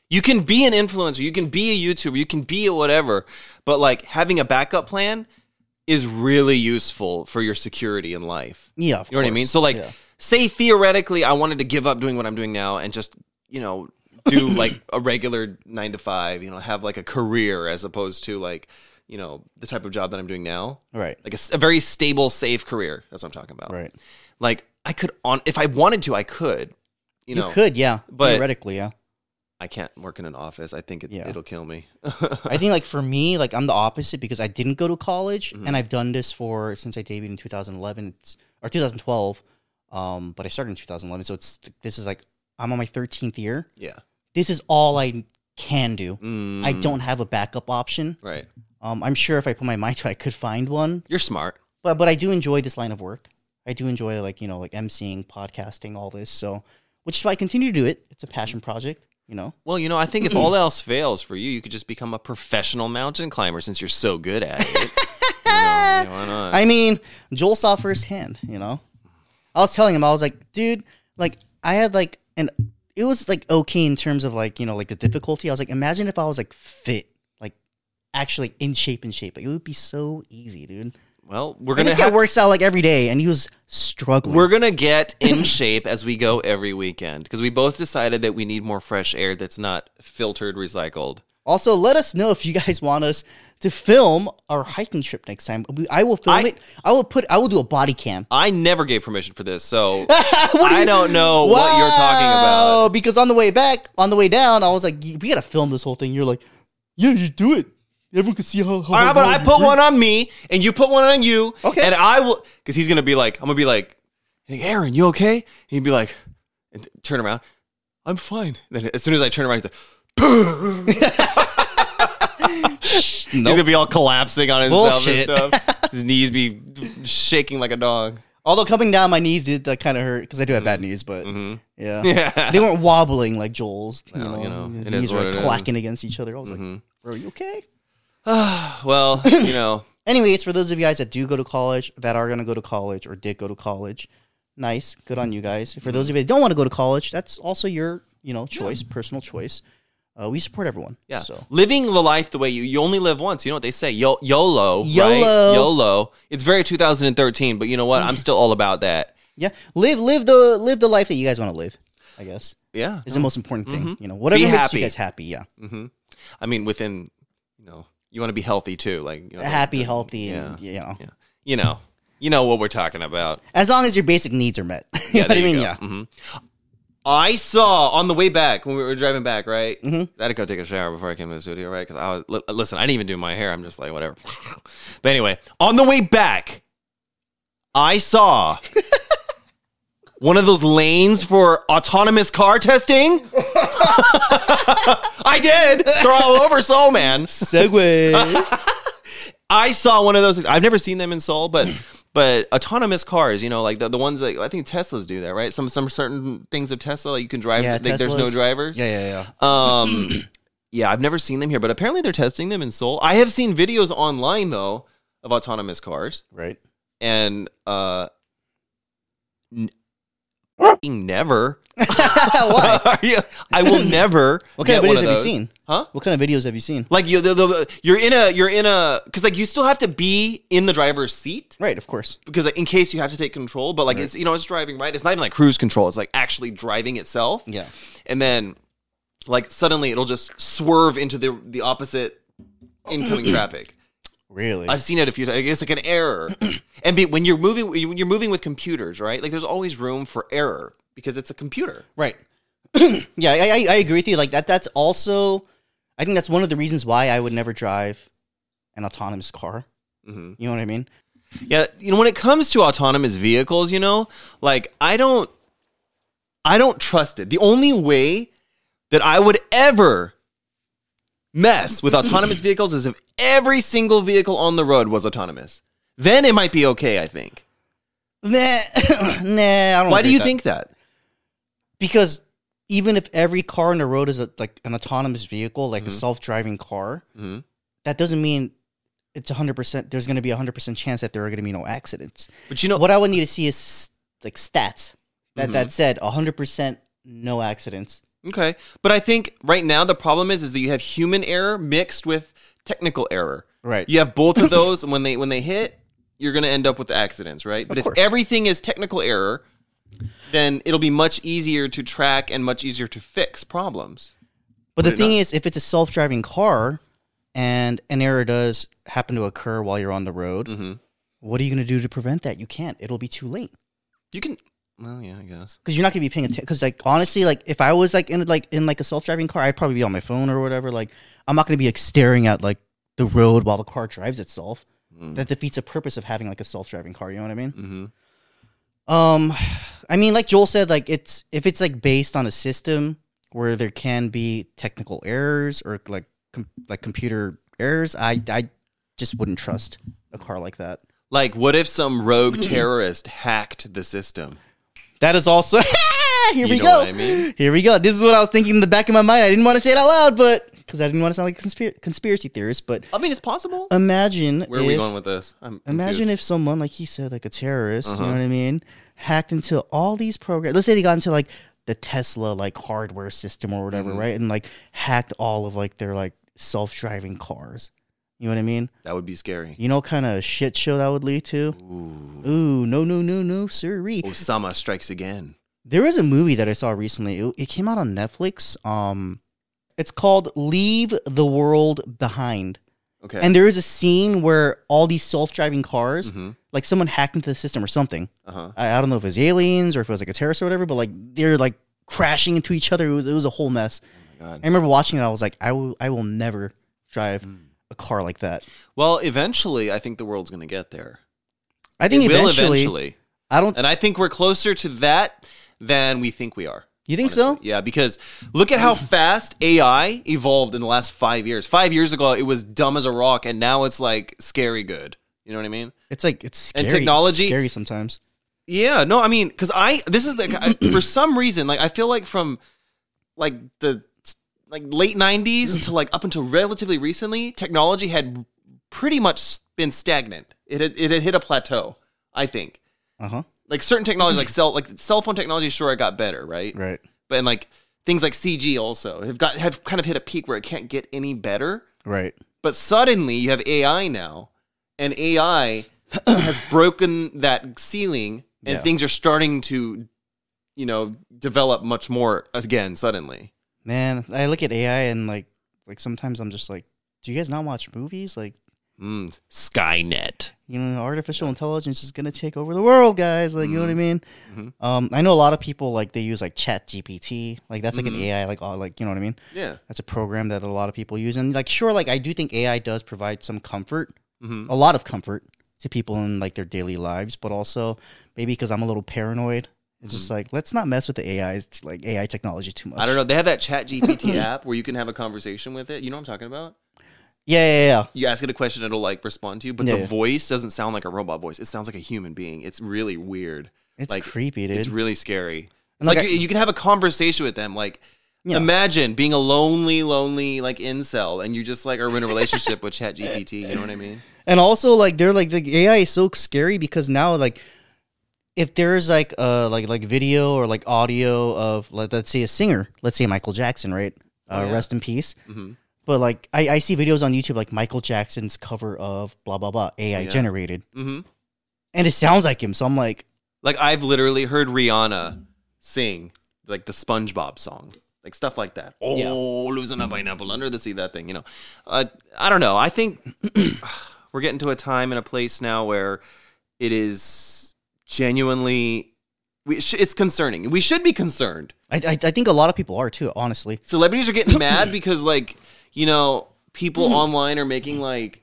You can be an influencer, you can be a YouTuber, you can be a whatever, but like having a backup plan is really useful for your security in life. Yeah, of you know course. what I mean? So like, yeah. say theoretically, I wanted to give up doing what I'm doing now and just, you know, do like a regular nine to five, you know, have like a career as opposed to like, you know, the type of job that I'm doing now. Right. Like a, a very stable, safe career. That's what I'm talking about. Right. Like I could on if I wanted to, I could. You, You know, could, yeah. but- Theoretically, yeah. I can't work in an office. I think it, Yeah. it'll kill me. I think like for me, like I'm the opposite because I didn't go to college Mhm. and I've done this for since I debuted in two thousand eleven it's, or two thousand twelve. Um, but I started in two thousand eleven, so it's this is like I'm on my thirteenth year. Yeah. This is all I can do. Mm, I don't have a backup option. Right. Um, I'm sure if I put my mind to it, I could find one. You're smart. But but I do enjoy this line of work. I do enjoy like you know like emceeing, podcasting, all this. So which is why I continue to do it. It's a passion project. You know. Well, you know, I think if all else fails for you, you could just become a professional mountain climber since you're so good at it. You know, yeah, why not? I mean, Joel saw firsthand, you know? I was telling him, I was like, dude, like, I had, like, and it was, like, okay in terms of, like, you know, like, the difficulty. I was like, imagine if I was, like, fit, like, actually in shape and shape. Like, it would be so easy, dude. Well, we're And gonna this guy have, works out, like, every day, and he was struggling. we're gonna get in shape as we go every weekend because we both decided that we need more fresh air that's not filtered, recycled. Also, let us know if you guys want us to film our hiking trip next time. We- I will film I- it. I will put, I will do a body cam. I never gave permission for this, so What do I you- don't know what you're talking Wow, about. Because on the way back, on the way down, I was like, we gotta film this whole thing. You're like, yeah, you do it. Everyone can see how. how All right, but how I you put breathe." one on me, and you put one on you. Okay. And I will, because he's gonna be like, I'm gonna be like, hey, Aaron, you okay? And he'd be like, and t- turn around, I'm fine. Then as soon as I turn around, he's like, he's gonna be all collapsing on himself Bullshit. and stuff. His knees be shaking like a dog. Although coming down, my knees did that kind of hurt because I do have bad knees, but hmm yeah. Yeah. they weren't wobbling like Joel's. You Well, know, you know, his it is knees what were it is. clacking against each other. I was like, Mhm. bro, you okay? Well, you know, Anyways, for those of you guys that do go to college, that are gonna go to college, or did go to college, nice, good on you guys. For those of you that don't want to go to college, that's also your, you know, choice, personal choice. Uh, we support everyone. yeah, So living the life the way you you only live once. You know what they say, Yo, YOLO, right? YOLO. YOLO. It's very two thousand thirteen, but you know what? I'm still all about that. yeah, live live the live the life that you guys want to live. I guess Yeah, is the most important thing. Mhm. You know, whatever Be makes happy. you guys happy. Yeah, hmm I mean, within, you know, you want to be healthy too, like you know, happy, the- healthy, yeah, and you know, yeah. You know, you know what we're talking about. as long as your basic needs are met. you Yeah, know what there I you mean? go. Yeah. Mhm. I saw on the way back when we were driving back, right? Mhm. I had to go take a shower before I came to the studio, right? Because I was li- listen, I didn't even do my hair. I'm just like whatever. But anyway, on the way back, I saw one of those lanes for autonomous car testing. I did. They're all over Seoul, man. Segway. I saw one of those. I've never seen them in Seoul, but but autonomous cars, you know, like the, the ones that I think Teslas do that, right? Some some certain things of Tesla, like you can drive. Yeah, like there's no Teslas. drivers. yeah, yeah, yeah. Um, yeah, I've never seen them here, but apparently they're testing them in Seoul. I have seen videos online though of autonomous cars, Right. and uh, n- f***ing never. Why? Are you- I will never. What kind get of one videos have you those. seen? Huh? What kind of videos have you seen? Like you, the, the, you're in a, you're in a, because like you still have to be in the driver's seat. Right, of course. Because like, in case you have to take control, but like Right. it's you know it's driving right. It's not even like cruise control. It's like actually driving itself. Yeah. And then like suddenly it'll just swerve into the the opposite incoming traffic. Really? I've seen it a few times. It's like an error. And be, when you're moving, when you're moving with computers, right? Like there's always room for error because it's a computer. Right. yeah, I, I I agree with you. Like that. That's also, I think that's one of the reasons why I would never drive an autonomous car. hmm You know what I mean? Yeah, you know, when it comes to autonomous vehicles, you know, like I don't I don't trust it. The only way that I would ever mess with autonomous vehicles is if every single vehicle on the road was autonomous. Then it might be okay, I think. Nah, nah. I don't. Why agree do you with that. think that? Because even if every car on the road is a, like an autonomous vehicle, like Mhm. a self-driving car, Mhm. that doesn't mean it's one hundred percent. There's going to be a one hundred percent chance that there are going to be no accidents. But you know, What I would need to see is like stats that Mhm. that said one hundred percent no accidents Okay. But I think right now the problem is is that you have human error mixed with technical error. Right. You have both of those, and when they when they hit, you're going to end up with accidents, right? But Of course. if everything is technical error, then it'll be much easier to track and much easier to fix problems. But the Would it thing not? is, if it's a self-driving car and an error does happen to occur while you're on the road, Mm-hmm. what are you going to do to prevent that? You can't. It'll be too late. You can, well, yeah, I guess. Because you're not going to be paying attention. Because, like, honestly, like, if I was, like, in, like, in, like, a self-driving car, I'd probably be on my phone or whatever. Like, I'm not going to be, like, staring at, like, the road while the car drives itself. Mm. That defeats the purpose of having, like, a self-driving car. You know what I mean? Mm-hmm. Um, I mean, like Joel said, like, it's if it's, like, based on a system where there can be technical errors or, like, com- like computer errors, I, I just wouldn't trust a car like that. Like, what if some rogue terrorist hacked the system? That is also... Here You we know go. what I mean? Here we go. This is what I was thinking in the back of my mind. I didn't want to say it out loud, but because I didn't want to sound like a conspir- conspiracy theorist. But I mean, it's possible. imagine Where are if, we going with this? I'm imagine confused. if someone, like he said, like a terrorist, Uh-huh. you know what I mean, hacked into all these programs. Let's say they got into like the Tesla like hardware system or whatever, Mhm. right? And like hacked all of like their like self-driving cars. You know what I mean? That would be scary. You know what kind of shit show that would lead to? Ooh. Ooh, no, no, no, no, sirree. Osama strikes again. There was a movie that I saw recently. It, it came out on Netflix. Um, it's called Leave the World Behind. Okay. And there is a scene where all these self-driving cars, Mm-hmm. like someone hacked into the system or something. Uh-huh. I, I don't know if it was aliens or if it was like a terrorist or whatever, but like they're like crashing into each other. It was, it was a whole mess. Oh my God. I remember watching it. I was like, I will, I will never drive a car like that. Well, eventually, I think the world's going to get there. I think it will eventually, eventually. I don't. And I think we're closer to that than we think we are. You think honestly. so? Yeah, because look at how fast A I evolved in the last five years. Five years ago, it was dumb as a rock, and now it's like scary good. You know what I mean? It's like it's scary. And technology- It's scary sometimes. Yeah, no, I mean, because I this is like I, for some reason, like I feel like from like the like late nineties to like up until relatively recently, technology had pretty much been stagnant. It had, it had hit a plateau. I think. Uh huh. Like certain technology, like cell, like cell phone technology, sure, it got better, right? Right. But and like things like C G also have got have kind of hit a peak where it can't get any better. Right. But suddenly you have A I now, and A I has broken that ceiling, and Yeah. things are starting to, you know, develop much more again suddenly. Man, I look at A I and like like sometimes I'm just like, do you guys not watch movies? Like, Mm, Skynet. you know, artificial intelligence is gonna take over the world, guys. Like, you know what I mean? Mhm. Um, I know a lot of people like they use like Chat G P T. Like that's like Mhm. an A I, like all like you know what I mean? Yeah. That's a program that a lot of people use, and like sure, like I do think A I does provide some comfort, hmm a lot of comfort to people in like their daily lives, but also maybe because I'm a little paranoid. It's just like let's not mess with the A I's like A I technology too much. I don't know. They have that Chat G P T app where you can have a conversation with it. You know what I'm talking about? Yeah, yeah, yeah. You ask it a question, it'll like respond to you, but Yeah, the yeah. voice doesn't sound like a robot voice. It sounds like a human being. It's really weird. It's Like, creepy, dude. It's really scary. It's And, like, like, I- you, you can have a conversation with them. Like, Yeah. imagine being a lonely, lonely like incel, and you just like are in a relationship with Chat G P T. You know what I mean? And also, like, they're like the A I is so scary because now, like, if there's like uh like like video or like audio of like let's say a singer, let's say Michael Jackson, right? Uh, Oh, yeah. Rest in peace. hmm But like I, I see videos on YouTube like Michael Jackson's cover of blah blah blah A I Yeah. generated, hmm and it sounds like him. So I'm like, Like I've literally heard Rihanna sing like the SpongeBob song, like stuff like that. Oh, Yeah. losing a pineapple under the sea, that thing. You know, uh, I don't know. I think we're getting to a time and a place now where it is genuinely. We sh- it's concerning. We should be concerned. I, I I think a lot of people are too. Honestly, Celebrities are getting mad because, like, you know, people online are making like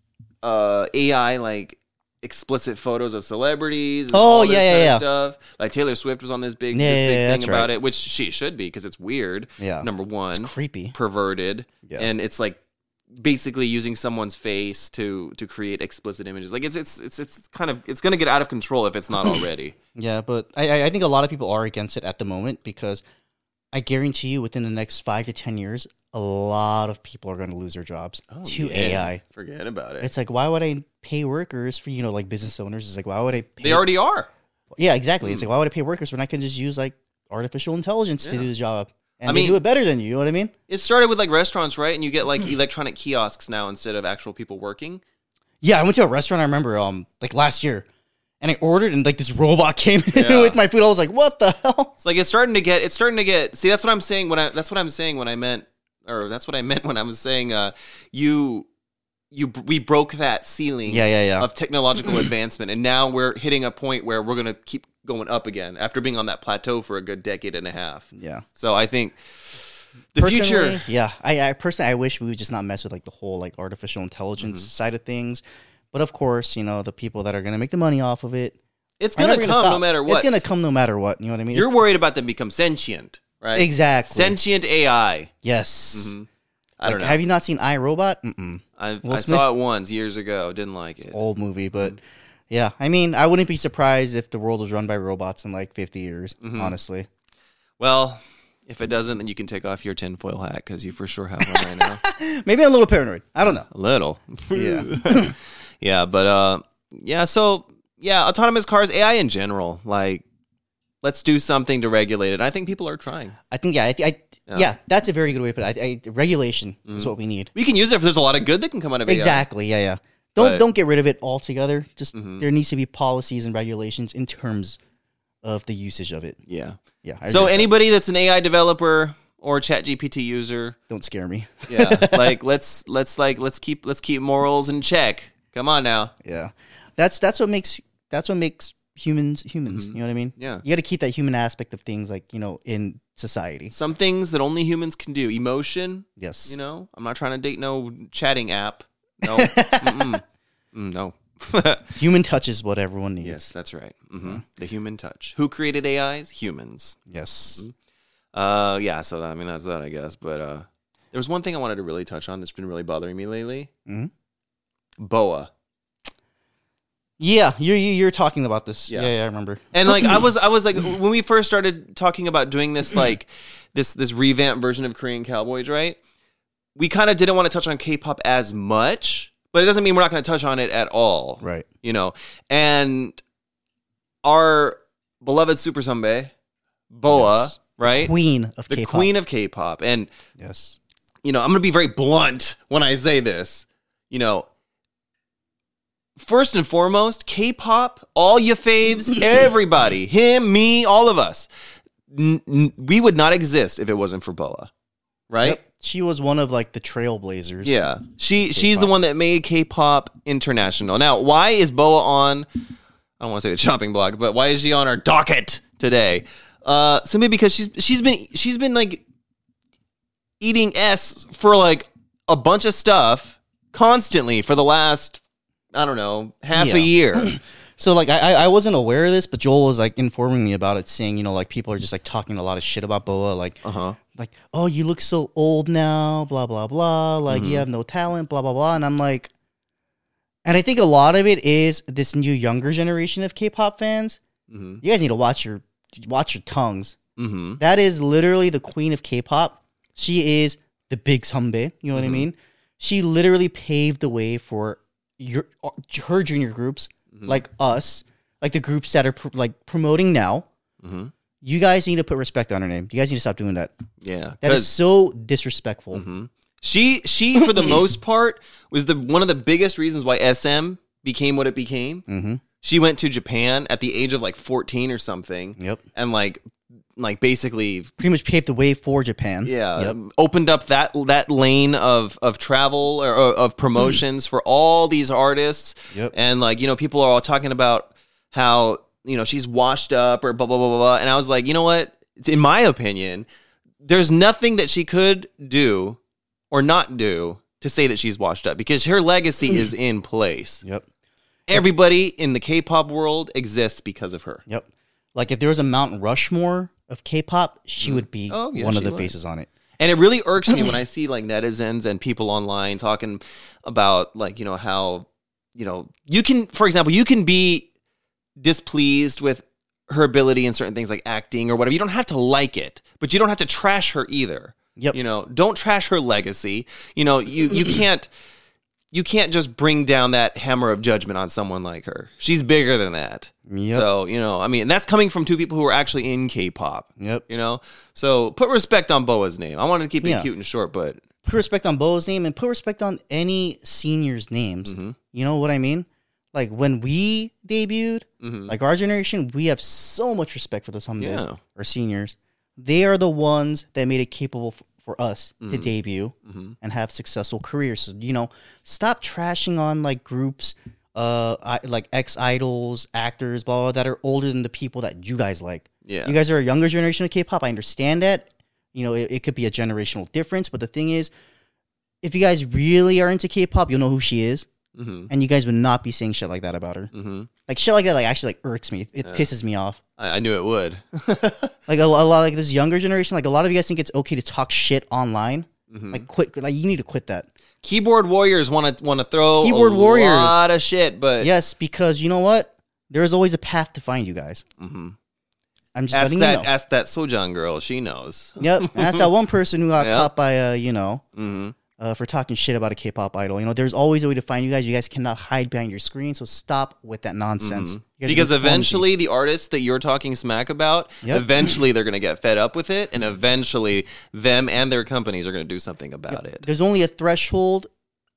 uh, A I like explicit photos of celebrities. And Oh, all this yeah, yeah, kind of yeah. Stuff like Taylor Swift was on this big, Yeah, this yeah, big yeah, thing that's about right. it, which she should be because it's weird. Yeah. Number one, it's creepy. perverted, Yeah. and it's like basically using someone's face to to create explicit images. Like it's it's it's it's kind of it's gonna get out of control if it's not already. Yeah, but I I- I think a lot of people are against it at the moment because I guarantee you within the next five to ten years, a lot of people are going to lose their jobs to A I. Forget about it. It's like, why would I pay workers for, you know, like business owners? It's like, why would I pay? They already are. Yeah, exactly. It's like, why would I pay workers when I can just use like artificial intelligence to Yeah. do the job? and I they mean- do it better than you. You know what I mean? It started with like restaurants, right? And you get like electronic kiosks now instead of actual people working. Yeah, I went to a restaurant. I remember, um, like last year, and I ordered, and like this robot came in Yeah. with my food. I was like, "What the hell?" It's like it's starting to get. It's starting to get. See, that's what I'm saying. When I that's what I'm saying when I meant, or that's what I meant when I was saying, uh, you, you, we broke that ceiling. Yeah, yeah, yeah. Of technological advancement, and now we're hitting a point where we're gonna keep going up again after being on that plateau for a good decade and a half. Yeah. So I think the Personally, future. yeah. I, I personally, I wish we would just not mess with like the whole like artificial intelligence Mm-hmm. side of things. But of course, you know, the people that are gonna make the money off of it, It's are gonna never come stop. no matter what. It's gonna come no matter what. You know what I mean? You're It's- worried about them become sentient, right? exactly. Sentient A I. yes. Mhm. I Like, don't know. have you not seen iRobot? Mm-mm. I, Will I Smith? saw it once years ago. Didn't like it. Old movie, but Mm-hmm. yeah. I mean, I wouldn't be surprised if the world was run by robots in like fifty years. Mm-hmm. Honestly. Well, if it doesn't, then you can take off your tinfoil hat because you for sure have one right now. Maybe I'm a little paranoid. I don't know. A little. Yeah. Yeah, but uh, yeah. So yeah, autonomous cars, A I in general. Like, let's do something to regulate it. I think people are trying. I think yeah. I, I Yeah. yeah. That's a very good way to put it. I, I, regulation is Mm-hmm. what we need. We can use it if there's a lot of good that can come out of A I. Exactly. Yeah. Yeah. Don't But- don't get rid of it altogether. Just Mhm. there needs to be policies and regulations in terms of the usage of it. Yeah. Yeah. I So agree with anybody that's an A I developer or Chat G P T user, that. Don't scare me. yeah, like let's let's like let's keep let's keep morals in check. Come on now. Yeah. That's that's what makes that's what makes humans humans. Mhm. You know what I mean? Yeah. You got to keep that human aspect of things, like you know, in society. Some things that only humans can do. Emotion, Yes. you know. I'm not trying to date no chatting app. No. Mm-mm. Mm, no. Human touch is what everyone needs. Yes, that's right. hmm The human touch. Who created A Is? Humans. Yes. Uh, yeah. So I mean, that's that, I guess. But uh, there was one thing I wanted to really touch on that's been really bothering me lately. Mhm. B O A. Yeah, you're you- you're talking about this. Yeah. Yeah, yeah, I remember. And like I was, I was like when we first started talking about doing this, like this this revamped version of Korean Cowboys, right? We kind of didn't want to touch on K-pop as much, but it doesn't mean we're not going to touch on it at all, Right. you know. And our beloved Super Sunbae, B O A, Yes. right? Queen of the K-pop. queen of K-pop, and Yes. you know, I'm going to be very blunt when I say this. You know, first and foremost, K-pop, all you faves, everybody, him, me, all of us, n- n- we would not exist if it wasn't for B O A, right? Yep. She was one of like the trailblazers. Yeah, she she's the K-pop. one that made K-pop international. Now, why is B O A on? I don't want to say the chopping block, but why is she on our docket today? Uh, simply because she's she's been she's been like eating S for like a bunch of stuff constantly for the last I don't know half Yeah. a year. So like I I I wasn't aware of this, but Joel was like informing me about it, saying you know like people are just like talking a lot of shit about B O A, like Uh huh. like oh you look so old now, blah blah blah, like Mm-hmm. you have no talent, blah blah blah, and I'm like, and I think a lot of it is this new younger generation of K-pop fans. Mm-hmm. You guys need to watch your watch your tongues. Mm-hmm. That is literally the queen of K-pop. She is the big Sunbae. You know what I Mhm. mean? She literally paved the way for your her junior groups Mhm. like us, like the groups that are pr- like promoting now. Mm-hmm. You guys need to put respect on her name. You guys need to stop doing that. Yeah, That 'cause- is so disrespectful. hmm She she for the most part was the one of the biggest reasons why S M became what it became. Mm-hmm. She went to Japan at the age of like fourteen or something, Yep. and like like basically Pretty much paved the way for Japan. yeah Yep. opened up that that lane of of travel or, or of promotions for all these artists. Yep. And like you know people are all talking about how you know she's washed up or blah blah blah blah blah. And I was like, you know what? In my opinion, there's nothing that she could do or not do to say that she's washed up because her legacy is in place. Yep. Everybody in the K-pop world exists because of her. Yep. Like if there was a Mount Rushmore of K-pop, she would be Oh, yeah, one of she the would. faces on it. And it really irks me when I see like netizens and people online talking about like, you know, how, you know, you can, for example, you can be displeased with her ability in certain things like acting or whatever. You don't have to like it, but you don't have to trash her either. Yep. You know, don't trash her legacy. You know, you, you can't, you can't just bring down that hammer of judgment on someone like her. She's bigger than that. Yep. So, you know, I mean, and that's coming from two people who are actually in K-pop. Yep. You know? So put respect on Boa's name. I wanted to keep it Yeah. cute and short, but... Put respect on Bo's name and put respect on any seniors' names. Mm-hmm. You know what I mean? Like, when we debuted, Mm-hmm. like, our generation, we have so much respect for those humbles, Yeah. our seniors. They are the ones that made it capable f- for us Mm-hmm. to debut Mm-hmm. and have successful careers. So, you know, stop trashing on, like, groups, uh, I, like, ex-idols, actors, blah, blah, that are older than the people that you guys like. Yeah. You guys are a younger generation of K-pop. I understand that. You know, it, it could be a generational difference, but the thing is, if you guys really are into K-pop, you'll know who she is, Mm-hmm. and you guys would not be saying shit like that about her. Mm-hmm. Like, shit like that, like, actually, like, irks me. It Yeah. pisses me off. I, I knew it would. Like, a, a lot, like, this younger generation, like, a lot of you guys think it's okay to talk shit online. Mhm. Like, quit. Like, you need to quit that. Keyboard warriors want to want to throw Keyboard a warriors. lot of shit, but Yes, because you know what? There is always a path to find you guys. Mhm. I'm just ask letting that you know. ask that Sojang girl. She knows. Yep. That's that one person who got Yep. caught by, uh, you know, Mm-hmm. uh, for talking shit about a K-pop idol. You know, there's always a way to find you guys. You guys cannot hide behind your screen, so stop with that nonsense. You guys are Because being clumsy. eventually the artists that you're talking smack about, Yep. eventually they're going to get fed up with it, and eventually them and their companies are going to do something about it. there's only a threshold.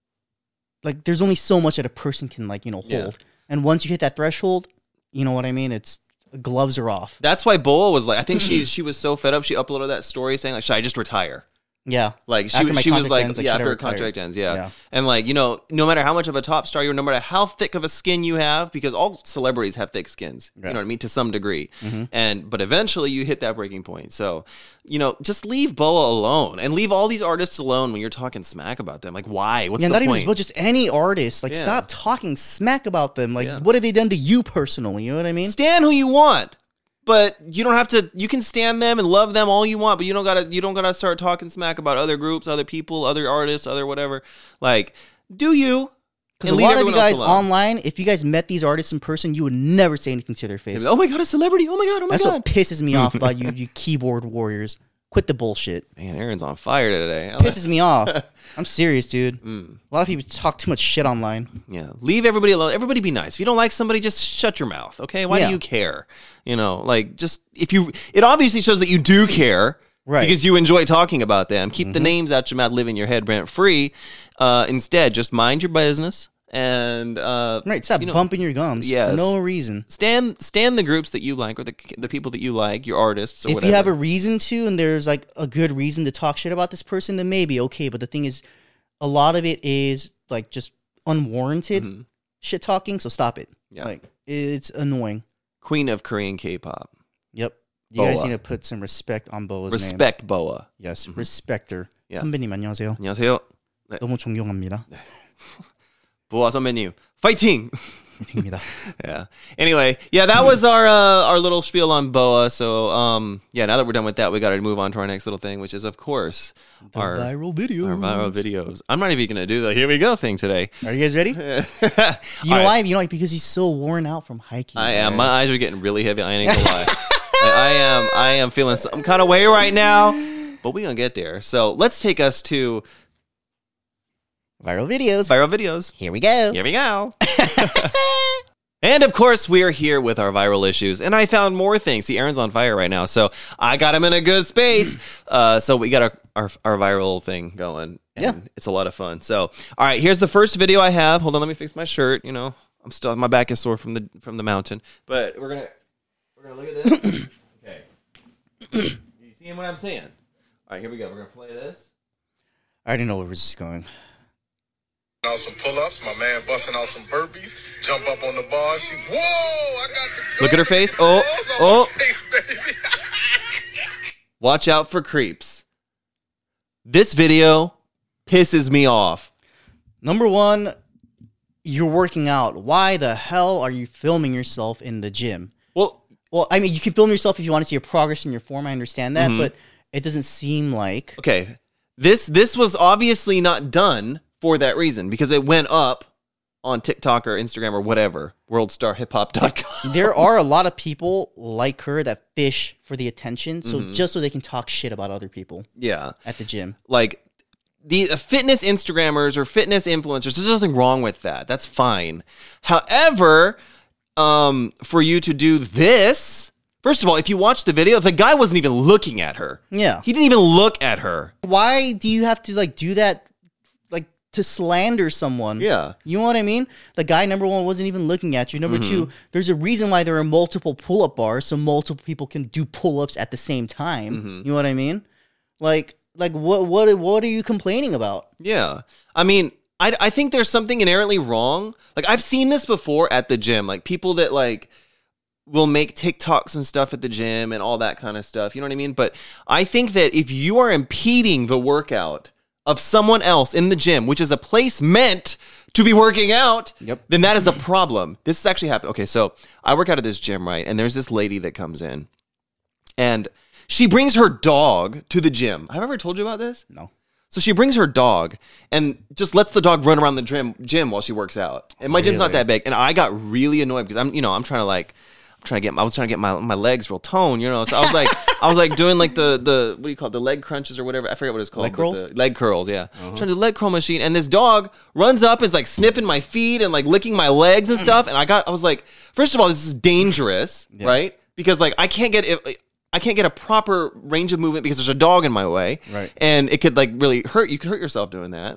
Like, there's only so much that a person can, like, you know, hold. Yeah. And once you hit that threshold, you know what I mean? It's gloves are off. That's why Boa was like, I think she she was so fed up, she uploaded that story saying like, should I just retire? Yeah. Like she, After my she was contract like, ends, like, yeah, should I after her retire? contract ends, yeah. Yeah. And like, you know, no matter how much of a top star you are, no matter how thick of a skin you have, because all celebrities have thick skins, you Right. know what I mean, to some degree. Mm-hmm. And but eventually you hit that breaking point. So, you know, just leave Boa alone and leave all these artists alone when you're talking smack about them. Like, why? What's Yeah, the not even point? just, just any artist. Like, Yeah. stop talking smack about them. Like, Yeah. what have they done to you personally? You know what I mean? Stand who you want. But you don't have to. You can stand them and love them all you want, but you don't gotta. You don't gotta start talking smack about other groups, other people, other artists, other whatever. Like, do you? Because And a leave lot of you everyone else guys alone. online, if you guys met these artists in person, you would never say anything to their face. Oh my god, a celebrity! Oh my god! Oh my That's god! what pisses me off about you, you keyboard warriors. Quit the bullshit. Man, Aaron's on fire today. Pisses me off. I'm serious, dude. Mm. A lot of people talk too much shit online. Yeah, leave everybody alone. Everybody be nice. If you don't like somebody, just shut your mouth. Okay? Why Yeah. do you care? You know, like just if you. It obviously shows that you do care. Right. Because you enjoy talking about them. Keep Mm-hmm. the names out your mouth, live in your head rent free. Uh, instead, just mind your business and uh, Right, stop you know, bumping your gums. yes. For no reason. stand stand the groups that you like or the the people that you like, your artists or If whatever. you have a reason to, and there's like a good reason to talk shit about this person, then maybe okay. But the thing is, a lot of it is like just unwarranted Mhm. shit talking. So stop it. Yeah. Like, it's annoying. Queen of Korean K-pop. Yep. You guys Boa. need to put some respect on Boa's name. Respect Boa. Yes, respect her. Yeah. 선배님 안녕하세요. 안녕하세요. 너무 존경합니다. Boa 선배님. Fighting. 입니다. Yeah. Anyway, yeah, that was our uh, our little spiel on Boa. So, um, yeah, now that we're done with that, we got to move on to our next little thing, which is, of course, The our viral video. our viral videos. I'm not even going to do the here we go thing today. Are you guys ready? You know I, why? You know why? Because he's so worn out from hiking. I am. guys. My eyes are getting really heavy. I ain't gonna lie. I, I am. I am feeling some kind of way right now, but we're gonna get there. So let's take us to Viral videos. viral videos. Here we go. Here we go. And of course, we're here with our viral issues, and I found more things. See, Aaron's on fire right now, so I got him in a good space. Uh, so we got our, our our viral thing going, and Yeah. it's a lot of fun. So, all right, here's the first video I have. Hold on, let me fix my shirt. You know, I'm still my back is sore from the from the mountain, but we're gonna we're gonna look at this. Okay, you seeing what I'm saying? All right, here we go. We're gonna play this. I already know where this is going. Out some pull-ups, my man busting out some burpees, jump up on the bar. She, whoa! I got the Look at her face. Oh, oh. Watch out for creeps. This video pisses me off. Number one, you're working out. Why the hell are you filming yourself in the gym? Well, Well, I mean, you can film yourself if you want to see your progress in your form. I understand that, Mhm. but it doesn't seem like. okay. This this was obviously not done for that reason because it went up on TikTok or Instagram or whatever, world star hip hop dot com. There are a lot of people like her that fish for the attention, so Mhm. just so they can talk shit about other people Yeah. at the gym. Like the uh, fitness Instagrammers or fitness influencers, there's nothing wrong with that. That's fine. However, um, for you to do this, first of all, if you watch the video, the guy wasn't even looking at her. Yeah. He didn't even look at her. Why do you have to like do that, like to slander someone? Yeah. You know what I mean? The guy, number one, wasn't even looking at you. Number Mm-hmm. two, there's a reason why there are multiple pull-up bars, so multiple people can do pull-ups at the same time. Mm-hmm. You know what I mean? Like, like what, what, what are you complaining about? Yeah. I mean, I, I think there's something inherently wrong. Like, I've seen this before at the gym. Like, people that, like, will make TikToks and stuff at the gym and all that kind of stuff. You know what I mean? But I think that if you are impeding the workout of someone else in the gym, which is a place meant to be working out, Yep. then that is a problem. This has actually happened. Okay, so I work out at this gym, right? And there's this lady that comes in. And she brings her dog to the gym. Have I ever told you about this? No. So she brings her dog and just lets the dog run around the gym gym while she works out. And my gym's not Really? that big. And I got really annoyed because I'm, you know, I'm trying to like, I'm trying to get, I was trying to get my my legs real toned, you know. So I was like, I was like doing like the the what do you call it, the leg crunches or whatever. I forget what it's called. Leg but curls? the- leg curls, yeah. Trying to do the leg curl machine, and this dog runs up and is like sniffing my feet and like licking my legs and stuff. And I got, I was like, first of all, this is dangerous, right? Because like I can't get it. I can't get a proper range of movement because there's a dog in my way. Right. And it could like really hurt. You could hurt yourself doing that.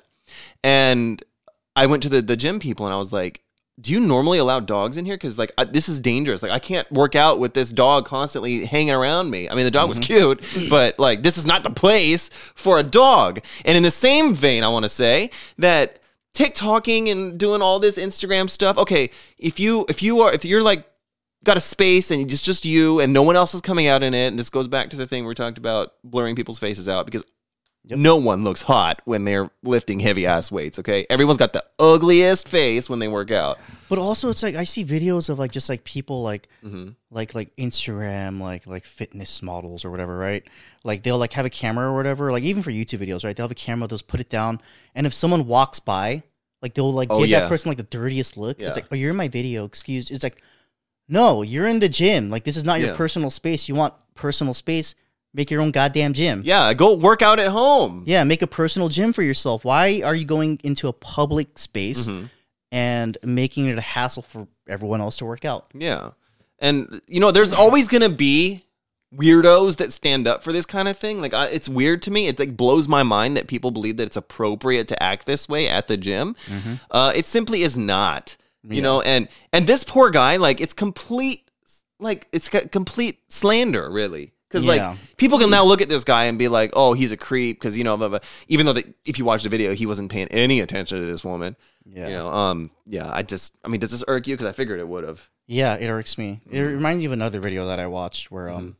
And I went to the, the gym people and I was like, do you normally allow dogs in here? Because like I, this is dangerous. Like I can't work out with this dog constantly hanging around me. I mean, the dog was cute, but like this is not the place for a dog. And in the same vein, I want to say that TikToking and doing all this Instagram stuff. Okay, if you if you are if you're like got a space and it's just you and no one else is coming out in it, and this goes back to the thing we talked about blurring people's faces out because Yep. no one looks hot when they're lifting heavy ass weights. Okay, everyone's got the ugliest face when they work out. But also, it's like I see videos of like just like people like Mm-hmm. like like Instagram like like fitness models or whatever, right? Like they'll like have a camera or whatever. Like even for YouTube videos, right? They'll have a camera. They'll put it down, and if someone walks by, like they'll like Oh, give yeah. that person like the dirtiest look. Yeah. It's like, oh, you're in my video. Excuse. It's like, no, you're in the gym. Like this is not your Yeah. personal space. You want personal space? Make your own goddamn gym. Yeah, go work out at home. Yeah, make a personal gym for yourself. Why are you going into a public space Mhm. and making it a hassle for everyone else to work out? Yeah. And, you know, there's always going to be weirdos that stand up for this kind of thing. Like, I, it's weird to me. It like blows my mind that people believe that it's appropriate to act this way at the gym. Uh, it simply is not, you Yeah. know, and, and this poor guy, like, it's complete, like, it's got complete slander, really. Because, Yeah. like, people can now look at this guy and be like, oh, he's a creep. Because, you know, blah, blah. Even though the, if you watch the video, he wasn't paying any attention to this woman. Yeah. You know, um, yeah, I just, I mean, does this irk you? Because I figured it would have. Yeah, it irks me. It reminds me of another video that I watched where um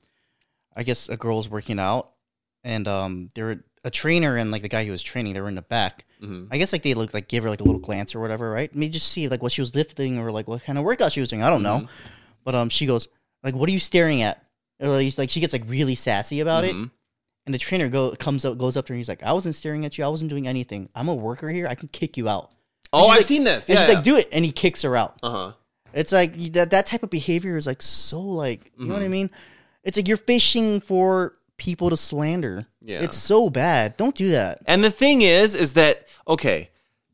I guess a girl's working out and um there were a trainer and like the guy who was training, they were in the back. Mhm. I guess like they looked like give her like a little glance or whatever, right? Maybe just see like what she was lifting or like what kind of workout she was doing. I don't know. But um she goes, like, what are you staring at? Or like, like she gets like really sassy about it. Mhm. And the trainer go comes up goes up to her and he's like, I wasn't staring at you, I wasn't doing anything. I'm a worker here, I can kick you out. Oh, she's I've like- seen this. And Yeah. she's like, do it, and he kicks her out. uh huh. It's like that that type of behavior is like so like you know what I Mhm. mean? It's like you're fishing for people to slander. Yeah. It's so bad. Don't do that. And the thing is, is that okay?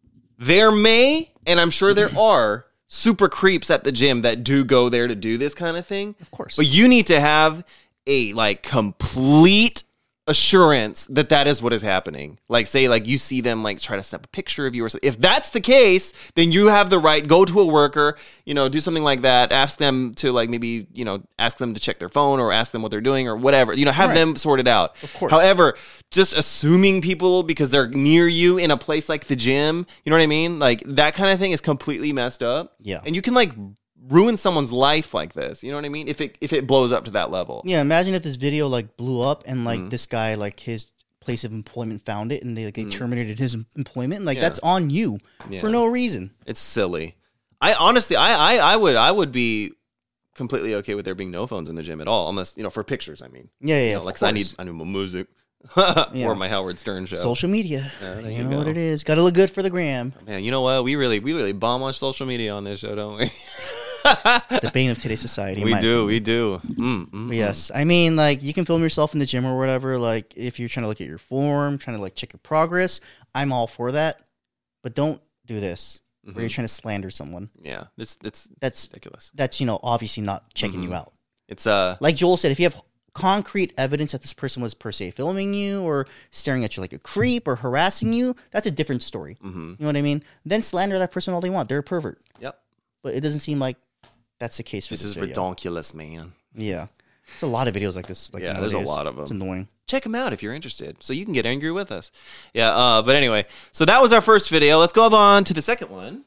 There may, and I'm sure there are, super creeps at the gym that do go there to do this kind of thing. Of course. But you need to have a like complete assurance that that is what is happening. Like, say, like you see them like try to snap a picture of you or something. If that's the case, then you have the right. Go to a worker, you know, do something like that. Ask them to like maybe you know ask them to check their phone or ask them what they're doing or whatever. You know, have Right. them sort it out. Of course. However, just assuming people because they're near you in a place like the gym, you know what I mean? Like that kind of thing is completely messed up. Yeah. And you can like ruin someone's life like this. You know what I mean? If it if it blows up to that level. Yeah, imagine if this video like blew up and like Mhm. this guy like his place of employment found it and they like they terminated his em- employment. Like Yeah. that's on you Yeah. for no reason. It's silly. I honestly, I, I, I would, I would be completely okay with there being no phones in the gym at all, unless you know for pictures. I mean, Yeah, yeah. you know, of like 'cause I need, course. I need my music Yeah. or my Howard Stern show. Social media. Yeah, there you, you know go. what it is. Got to look good for the gram. Man, you know what? We really, we really bomb on social media on this show, don't we? It's the bane of today's society. We my do, opinion. we do. Mm, mm, But yes, I mean, like, you can film yourself in the gym or whatever. Like, if you're trying to look at your form, trying to like check your progress, I'm all for that. But don't do this mm-hmm. where you're trying to slander someone. Yeah, this that's That's ridiculous. That's you know obviously not checking Mm-hmm. you out. It's uh, Like Joel said, if you have concrete evidence that this person was per se filming you or staring at you like a creep or harassing you, that's a different story. mm-hmm. You know what I mean? Then slander that person all they want. They're a pervert. Yep. But it doesn't seem like that's the case for This this, is video. ridiculous, man. Yeah. It's a lot of videos like this. Like Yeah, there's a nowadays. lot of them. It's annoying. Check them out if you're interested, so you can get angry with us. Yeah. Uh, but anyway, so that was our first video. Let's go on to the second one.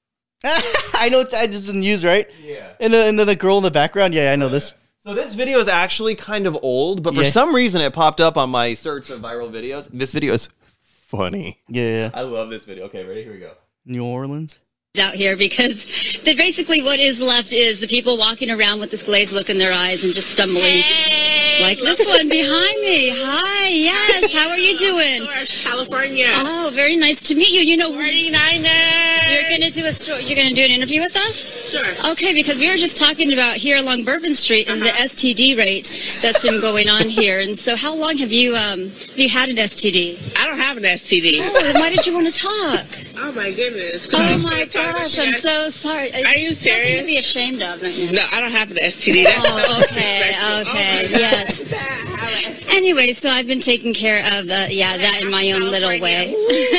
I know it's, it's in the news, right? Yeah. And then, and then the girl in the background. Yeah, I know this. So this video is actually kind of old, but for Yeah. some reason it popped up on my search of viral videos. This video is funny. Yeah, yeah. I love this video. Okay, ready? Here we go. New Orleans. Out here because the, basically what is left is the people walking around with this glazed look in their eyes and just stumbling. Like this one behind me. Hi, yes. How are you doing? California. Oh, very nice to meet you. You know, forty-niners. you're gonna do a story. You're gonna do an interview with us. Sure. Okay, because we were just talking about here along Bourbon Street and the S T D rate that's been going on here. And so, how long have you um have you had an S T D? I don't have an S T D. Oh, then why did you want to talk? Oh my goodness. Oh my gosh, I'm so sorry. Are you It's nothing serious? to be ashamed of, don't you? No, I don't have an S T D. That's Oh, okay, okay, yes. yes. Anyway, so I've been taking care of, uh, yeah, that in my own little way.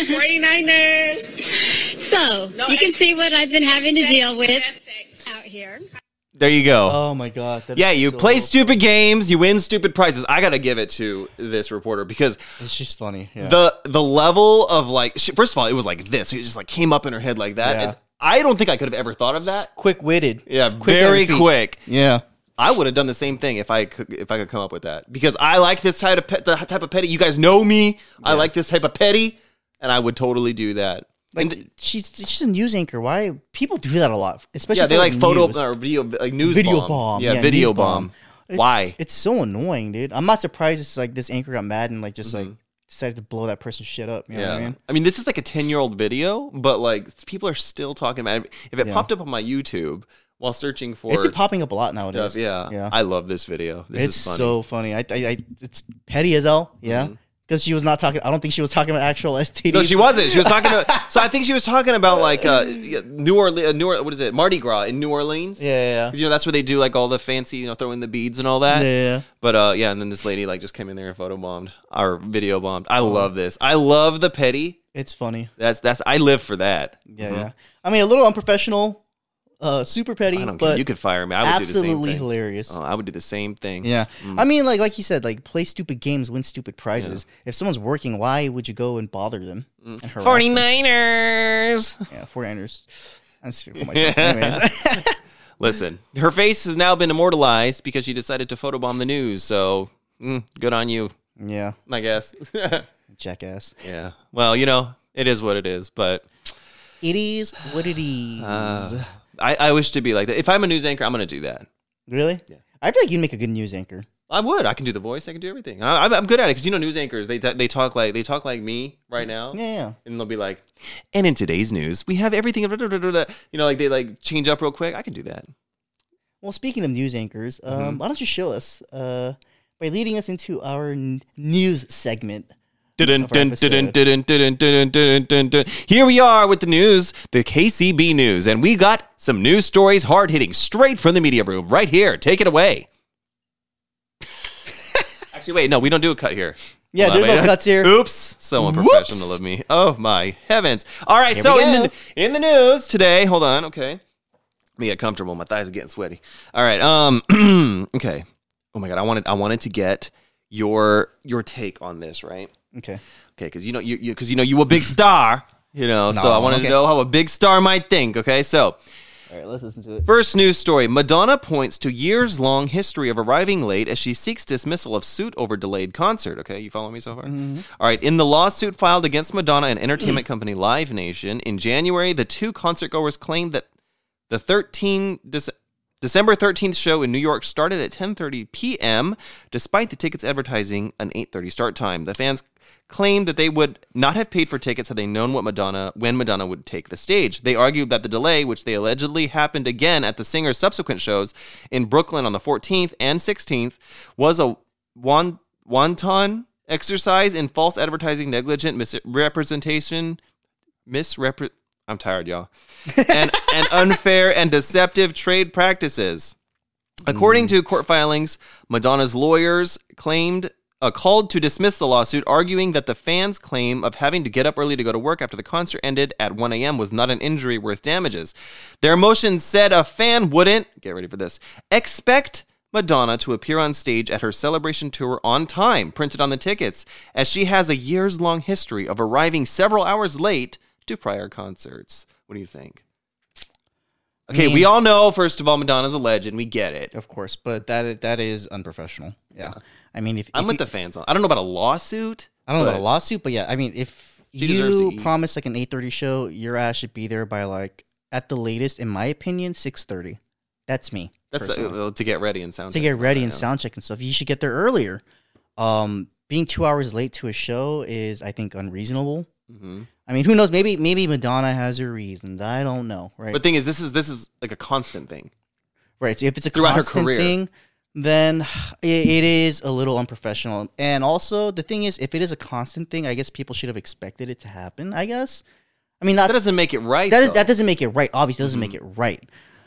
forty-niners. So, you can see what I've been having to deal with out here. There you go. Oh my god. that yeah, is you so- play stupid games, you win stupid prizes. I gotta give it to this reporter because It's just funny. Yeah. the the level of like, she, first of all, it was like this. It just like came up in her head like that. Yeah. And I don't think I could have ever thought of that. quick witted. Yeah, very quick. Yeah. I would have done the same thing if I could if I could come up with that because I like this type of pet, the type of petty. You guys know me. I like this type of petty, and I would totally do that. Like And- she's she's a news anchor. Why people do that a lot, especially yeah, for, they like photo news. or video like news video bomb. bomb. Yeah, video news bomb. It's, Why? It's so annoying, dude. I'm not surprised. It's like this anchor got mad and like just like Mhm. decided to blow that person's shit up. You know Yeah, what I mean? I mean, this is like a ten year old video, but like people are still talking about it. If it Yeah. popped up on my YouTube while searching for It's popping up a lot nowadays. stuff, yeah, yeah. I love this video. This it's is funny. so funny. I, I, I, it's petty as hell. Yeah, Mhm. because she was not talking. I don't think she was talking about actual S T Ds. No, she wasn't. She was talking about. So I think she was talking about like uh, New Orleans, uh, New Or- what is it, Mardi Gras in New Orleans? Yeah, yeah, Because you know that's where they do like all the fancy, you know, throwing the beads and all yeah. that. yeah, yeah. But uh, yeah, and then this lady like just came in there and photo bombed or video bombed. Oh. I love this. I love the petty. It's funny. That's that's. I live for that. Yeah, Mhm. yeah. I mean, a little unprofessional, uh, super petty, I don't care. but You could fire me. I would do the same absolutely thing. hilarious. Oh, I would do the same thing. Yeah, Mm. I mean, like like you said, like play stupid games, win stupid prizes. If someone's working, why would you go and bother them? And harass them? forty-niners. Yeah, forty-niners. That's oh my God. Anyways. Listen, her face has now been immortalized because she decided to photobomb the news. So, mm, good on you, yeah, I guess. jackass. Yeah. Well, you know, it is what it is. But It is what it is. uh, I, I wish to be like that. If I'm a news anchor, I'm going to do that. Really? Yeah. I feel like you'd make a good news anchor. I would. I can do the voice. I can do everything. I, I'm, I'm good at it because you know, news anchors they they talk like they talk like me right now. Yeah, yeah. And they'll be like, and in today's news, we have everything. You know, like they like change up real quick. I can do that. Well, speaking of news anchors, um, Mm-hmm. why don't you show us uh, by leading us into our n- news segment? Dun, Of our dun, episode. dun, dun, dun, dun, dun, dun, dun. Here we are with the news, the K C B news, and we got some news stories hard hitting straight from the media room right here. Take it away. Actually, wait, no, we don't do a cut here. Yeah, Hold on, there's no wait. cuts here. Oops, so unprofessional Whoops. of me. Oh my heavens! All right, Here so we in go. the in the news today, hold on, okay. Let me get comfortable. My thighs are getting sweaty. All right, um, okay. Oh my god, I wanted I wanted to get your your take on this, right? Okay. Okay, because you know you because you, know you a big star, you know. so No, I wanted okay. to know how a big star might think. Okay, so All right, let's listen to it. first news story: Madonna points to years-long history of arriving late as she seeks dismissal of suit over delayed concert. Okay, you follow me so far? Mm-hmm. All right. In the lawsuit filed against Madonna and entertainment company Live Nation in January, the two concertgoers claimed that the thirteen Dece- December thirteenth show in New York started at ten thirty p.m., despite the tickets advertising an eight thirty start time. The fans claimed that they would not have paid for tickets had they known what Madonna when Madonna would take the stage. They argued that the delay, which they allegedly happened again at the singer's subsequent shows in Brooklyn on the fourteenth and sixteenth, was a wan- wanton exercise in false advertising, negligent misrepresentation, misrepre- I'm tired, y'all, and, and unfair and deceptive trade practices. According to court filings, Madonna's lawyers claimed Uh, called to dismiss the lawsuit, arguing that the fans' claim of having to get up early to go to work after the concert ended at one a.m. was not an injury worth damages. Their motion said a fan wouldn't, get ready for this, expect Madonna to appear on stage at her celebration tour on time, printed on the tickets, as she has a years-long history of arriving several hours late to prior concerts. What do you think? Okay, I mean, we all know, first of all, Madonna's a legend. We get it. Of course, but that that is unprofessional. Yeah. I mean, if I'm if with you, the fans on. I don't know about a lawsuit. I don't know but about a lawsuit, but yeah, I mean, if She deserves to you eat. promise like an eight thirty show, your ass should be there by like at the latest, in my opinion, six thirty. That's me. That's personally. uh, to get ready and sound to check. get ready Yeah. and sound check and stuff. You should get there earlier. Um, being two hours late to a show is, I think, unreasonable. Mhm. I mean, who knows? Maybe maybe Madonna has her reasons. I don't know, right? But the thing is, this is this is like a constant thing. Right. So if it's a Throughout her constant career. thing, then it, it is a little unprofessional. And also, the thing is, if it is a constant thing, I guess people should have expected it to happen. I guess. I mean, that's, That doesn't make it right. that, is, though. that doesn't make it right. Obviously, it doesn't Mm-hmm. make it right.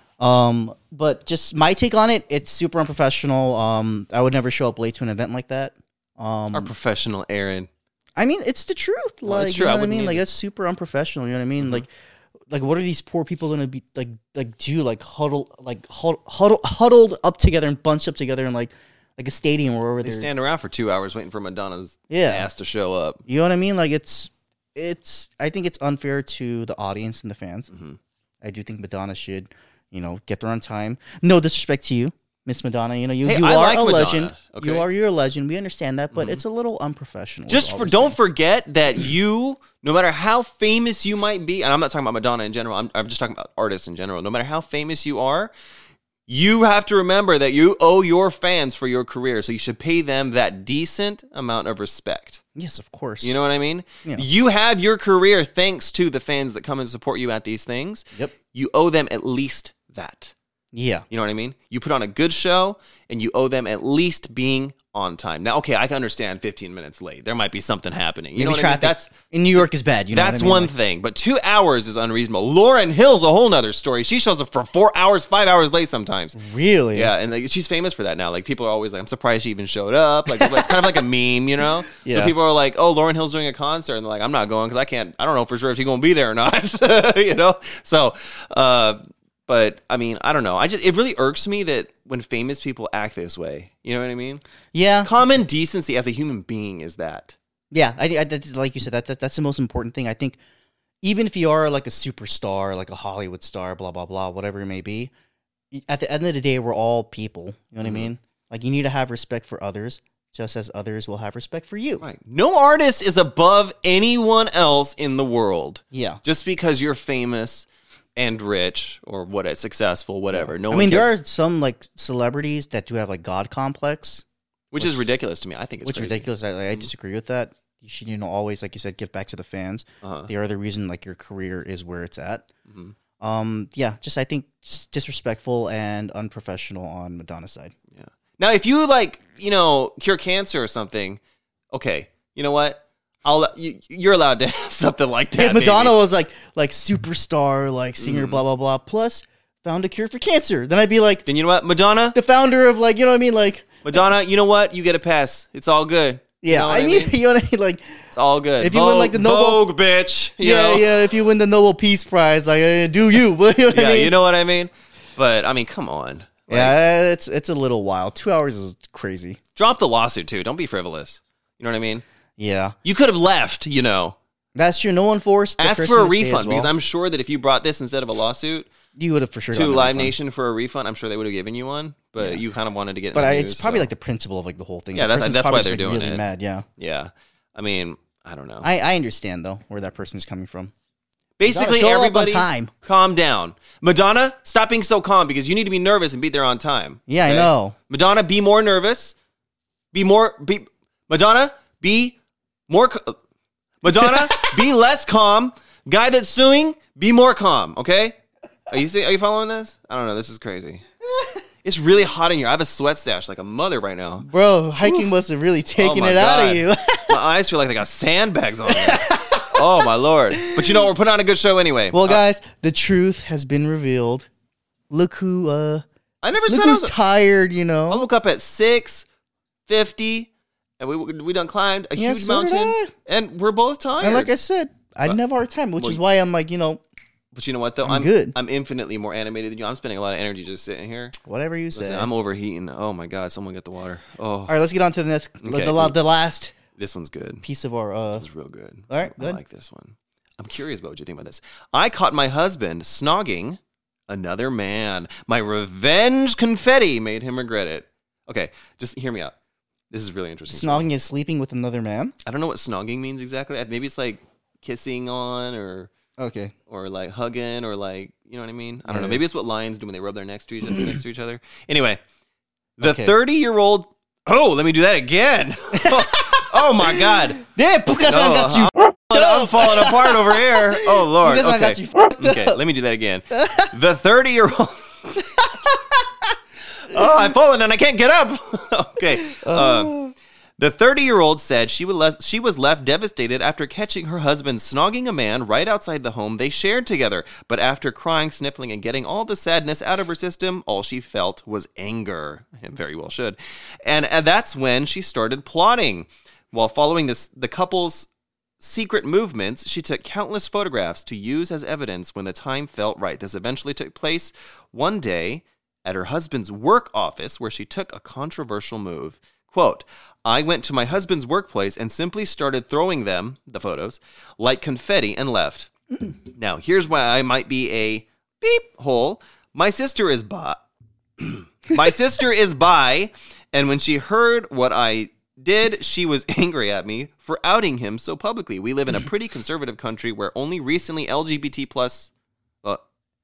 Um, but just my take on it, it's super unprofessional. Um, I would never show up late to an event like that. Um, Our professional Aaron. I mean, it's the truth. Well, Like, it's true. you I know what I wouldn't mean? either. Like, that's super unprofessional. You know what I mean? Mhm. Like, like what are these poor people gonna be like? Like, do like huddle, like huddle, huddle, huddled up together and bunched up together in like, like a stadium or wherever They they're. stand around for two hours waiting for Madonna's Yeah. ass to show up. You know what I mean? Like, it's, it's. I think it's unfair to the audience and the fans. Mhm. I do think Madonna should, you know, get there on time. No disrespect to you, Miss Madonna. You know, you, Hey, you I are like a Madonna, legend. okay? You are you're a legend. We understand that, but it's a little unprofessional. is Just all for we're don't saying. forget that you, no matter how famous you might be, and I'm not talking about Madonna in general. I'm, I'm just talking about artists in general. No matter how famous you are, you have to remember that you owe your fans for your career. So you should pay them that decent amount of respect. Yes, of course. You know what I mean? Yeah. You have your career thanks to the fans that come and support you at these things. Yep. You owe them at least that. Yeah. You know what I mean? You put on a good show, and you owe them at least being on time. Now, okay, I can understand fifteen minutes late. There might be something happening. You Maybe know what traffic I mean? That's in New York is bad. You know that's what I mean? one Like, thing. But two hours is unreasonable. Lauren Hill's a whole nother story. She shows up for four hours, five hours late sometimes. really? Yeah, and like, she's famous for that now. Like people are always like, "I'm surprised she even showed up." Like it's kind of like a meme, you know? Yeah. So people are like, "Oh, Lauren Hill's doing a concert," and they're like, "I'm not going because I can't. I don't know for sure if she's going to be there or not." You know? So, uh, but I mean, I don't know. I just it really irks me that when famous people act this way. You know what I mean? Yeah. Common decency as a human being is that. Yeah. I, I that's, like you said, that, that that's the most important thing. I think even if you are like a superstar, like a Hollywood star, blah blah blah, whatever it may be, at the end of the day, we're all people. You know what Mhm. I mean? Like you need to have respect for others, just as others will have respect for you. Right. No artist is above anyone else in the world. Yeah. Just because you're famous and rich or what successful, whatever. No I one mean, there cares, are some like celebrities that do have like God complex, which is ridiculous to me. I think it's which is crazy. ridiculous. I, like, I disagree with that. You should, you know, always, like you said, give back to the fans. Uh-huh. They are the reason like your career is where it's at. Mhm. Um, yeah, just I think just disrespectful and unprofessional on Madonna's side. Yeah. Now, if you like, you know, cure cancer or something, okay, you know what? I'll you, you're allowed to have something like that. If Madonna maybe. was like like superstar, like singer, Mm-hmm. blah blah blah, plus found a cure for cancer, then I'd be like Then you know what, Madonna, the founder of like you know what I mean, like Madonna, you know what? You get a pass. It's all good. You yeah, know what I mean, you know what I mean, like It's all good. If you Vogue, win, like, the Nobel- Vogue, bitch. You yeah, know? yeah. If you win the Nobel Peace Prize, like uh, do you? you know what Yeah, I mean? you know what I mean? But I mean, come on. Like, Yeah, it's it's a little wild. Two hours is crazy. drop the lawsuit too. Don't be frivolous. You know what I mean? Yeah, You could have left, you know. that's true. No one forced. the Ask person for a to stay as refund well. because I'm sure that if you brought this instead of a lawsuit you would have for sure to gotten a Live refund. Nation for a refund, I'm sure they would have given you one. But Yeah. you kind of wanted to get. In But the I, news, it's probably so- like the principle of like the whole thing. Yeah, The that's- person's that's why probably they're just, like, doing really it. Mad, yeah. Yeah, I mean, I don't know. I, I understand though where that person's coming from. Basically, show up on everybody time. calm down. Madonna, stop being so calm because you need to be nervous and be there on time. Yeah, I know. Madonna, be more nervous. Be more. Be Madonna, be more. co- Madonna, be less calm. Guy that's suing, be more calm. Okay? Are you see, Are you following this? I don't know. This is crazy. It's really hot in here. I have a sweat stash like a mother right now. Bro, hiking must have really taken my it out God. of you. My eyes feel like they got sandbags on them. Oh my Lord! But you know we're putting on a good show anyway. Well, Uh, guys, the truth has been revealed. Look who, uh, I never look said I who's was. tired. You I know. woke up at six fifty, and we we done climbed a Yeah, huge so did mountain, I. and we're both tired. And like I said, I But- never have a hard time, which well, is why I'm like, you know, but you know what though? I'm good. I'm infinitely more animated than you. I'm spending a lot of energy just sitting here. whatever you say. Listen, I'm overheating. Oh my God! Someone get the water. Oh, All right, let's get on to the next, Okay. the, la- the last this one's good. piece of our. Uh, This is real good. All right, I good. like this one. I'm curious about what you think about this. I caught my husband snogging another man. My revenge confetti made him regret it. Okay, just hear me out. This is really interesting. snogging is sleeping with another man. I don't know what snogging means exactly. Maybe it's like kissing on or Okay. or like hugging or like, you know what I mean? I don't know. Yeah. Maybe it's what lions do when they rub their necks to each other, next to each other. Anyway, the Okay. thirty-year-old. Oh, let me do that again. Oh my God. Yeah, Puka-san No, got you. I'm, I'm falling apart over here. Oh Lord. Puka-san got Okay. you fucked Okay, up. let me do that again. The thirty-year-old. Oh, I'm falling and I can't get up. Okay. Uh, the thirty-year-old said she was less, she was left devastated after catching her husband snogging a man right outside the home they shared together. But after crying, sniffling, and getting all the sadness out of her system, all she felt was anger. And very well should. And, and that's when she started plotting. While following this, the couple's secret movements, she took countless photographs to use as evidence when the time felt right. This eventually took place one day at her husband's work office, where she took a controversial move. Quote, I went to my husband's workplace and simply started throwing them, the photos, like confetti and left. Now, here's why I might be a beep hole. My sister is by. My sister is by, and when she heard what I did, she was angry at me for outing him so publicly. We live in a pretty conservative country where only recently L G B T plus. Uh,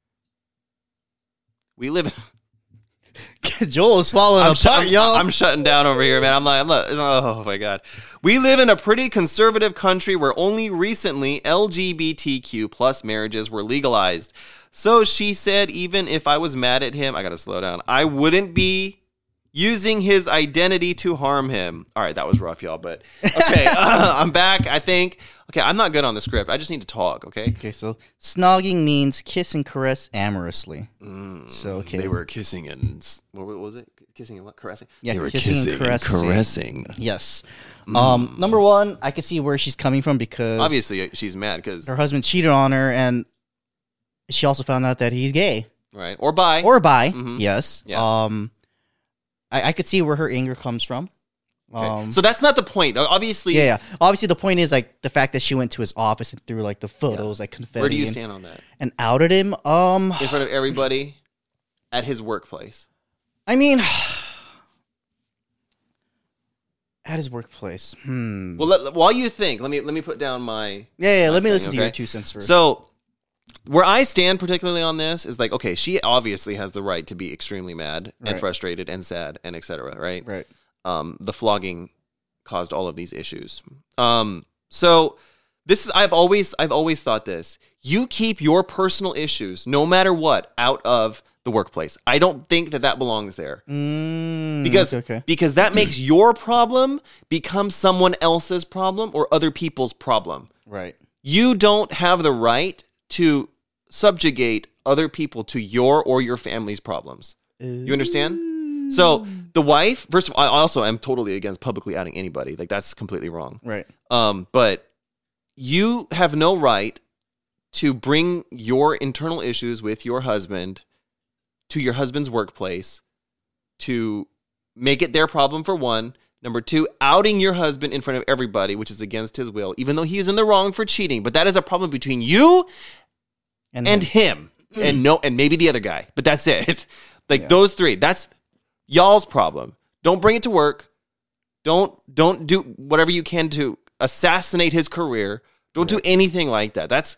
we live. In, Joel is falling I'm, apart, sh- I'm, y'all. I'm shutting down over here, man. I'm like, I'm like, oh my God. We live in a pretty conservative country where only recently L G B T Q plus marriages were legalized. So she said, even if I was mad at him, I gotta slow down. I wouldn't be using his identity to harm him. All right, that was rough, y'all. But okay, uh, I'm back. I think. Okay, I'm not good on the script. I just need to talk. Okay. Okay, so snogging means kiss and caress amorously. so okay, They were kissing and what was it? Kissing and what? Caressing. Yeah, they were kissing and kissing and caressing. caressing. yes. Um, number one, I can see where she's coming from because Obviously, she's mad because her husband cheated on her, and she also found out that he's gay right or bi or bi. Mhm. Yes. Yeah. Um, I, I could see where her anger comes from. Okay. Um, So that's not the point. Obviously, yeah, yeah. Obviously, the point is like the fact that she went to his office and threw like the photos, like confetti, where do you and, stand on that? and outed him. Um, In front of everybody at his workplace. I mean, at his workplace. Hmm. Well, let, while you think, let me let me put down my. yeah, yeah. Let me thing, listen to your okay? two cents first. So, where I stand particularly on this is like, okay, she obviously has the right to be extremely mad and Right. frustrated and sad and et cetera. Right? right. Um, the flogging caused all of these issues. Um, so this is I've always I've always thought this. You keep your personal issues, no matter what, out of the workplace. I don't think that that belongs there. Mm, Because okay. because that makes your problem become someone else's problem or other people's problem. Right. You don't have the right to subjugate other people to your or your family's problems. You understand? So the wife, first of all, I also am totally against publicly outing anybody. Like that's completely wrong. Right. Um, but you have no right to bring your internal issues with your husband to your husband's workplace, to make it their problem for one. Number two, outing your husband in front of everybody, which is against his will, even though he is in the wrong for cheating. But that is a problem between you And, and him, and no, and maybe the other guy. But that's it. Like Yeah. those three. That's y'all's problem. Don't bring it to work. Don't don't do whatever you can to assassinate his career. Don't do anything like that. That's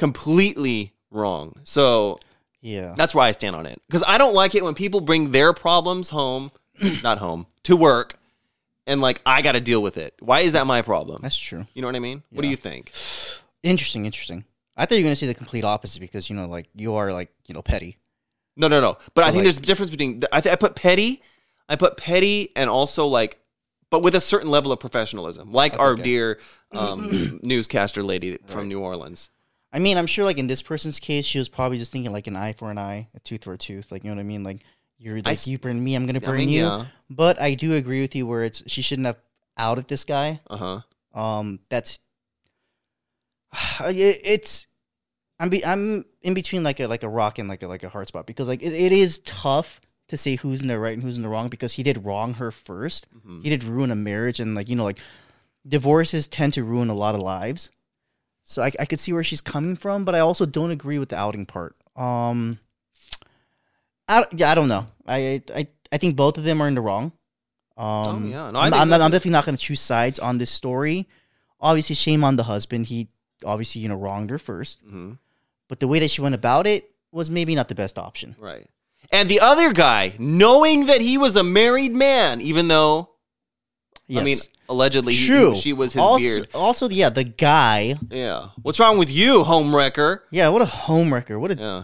completely wrong. So Yeah. that's why I stand on it. Because I don't like it when people bring their problems home, not home, to work, and like, I got to deal with it. Why is that my problem? That's true. You know what I mean? What do Yeah. you think? Interesting, interesting. I thought you were going to say the complete opposite because, you know, like, you are, like, you know, petty. No, no, no. But I think like- there's a difference between, I, th- I put petty, I put petty and also like, but with a certain level of professionalism, like our Okay. dear um, newscaster lady from New Orleans. I mean, I'm sure, like, in this person's case, she was probably just thinking, like, an eye for an eye, a tooth for a tooth. Like, you know what I mean? Like, you're like, s- you burn me, I'm going to I burn mean, you. yeah. But I do agree with you where it's she shouldn't have outed this guy. Uh huh. Um, that's it, it's I'm be, I'm in between like a like a rock and like a like a hard spot because like it, it is tough to say who's in the right and who's in the wrong because he did wrong her 1st Mm-hmm. He did ruin a marriage and like you know like divorces tend to ruin a lot of lives. So I I could see where she's coming from, but I also don't agree with the outing part. Um, I yeah I don't know. I I I think both of them are in the wrong. Um, Oh, yeah. No, I I'm, think I'm, so, not, I'm too. definitely not going to choose sides on this story. Obviously, shame on the husband. He obviously, you know, wronged her first. Mm-hmm. But the way that she went about it was maybe not the best option. Right. And the other guy, knowing that he was a married man, even though, Yes. I mean, allegedly he- true. she was his also, beard. Also, yeah, the guy. Yeah. What's wrong with you, homewrecker? Yeah, what a homewrecker. What a Yeah.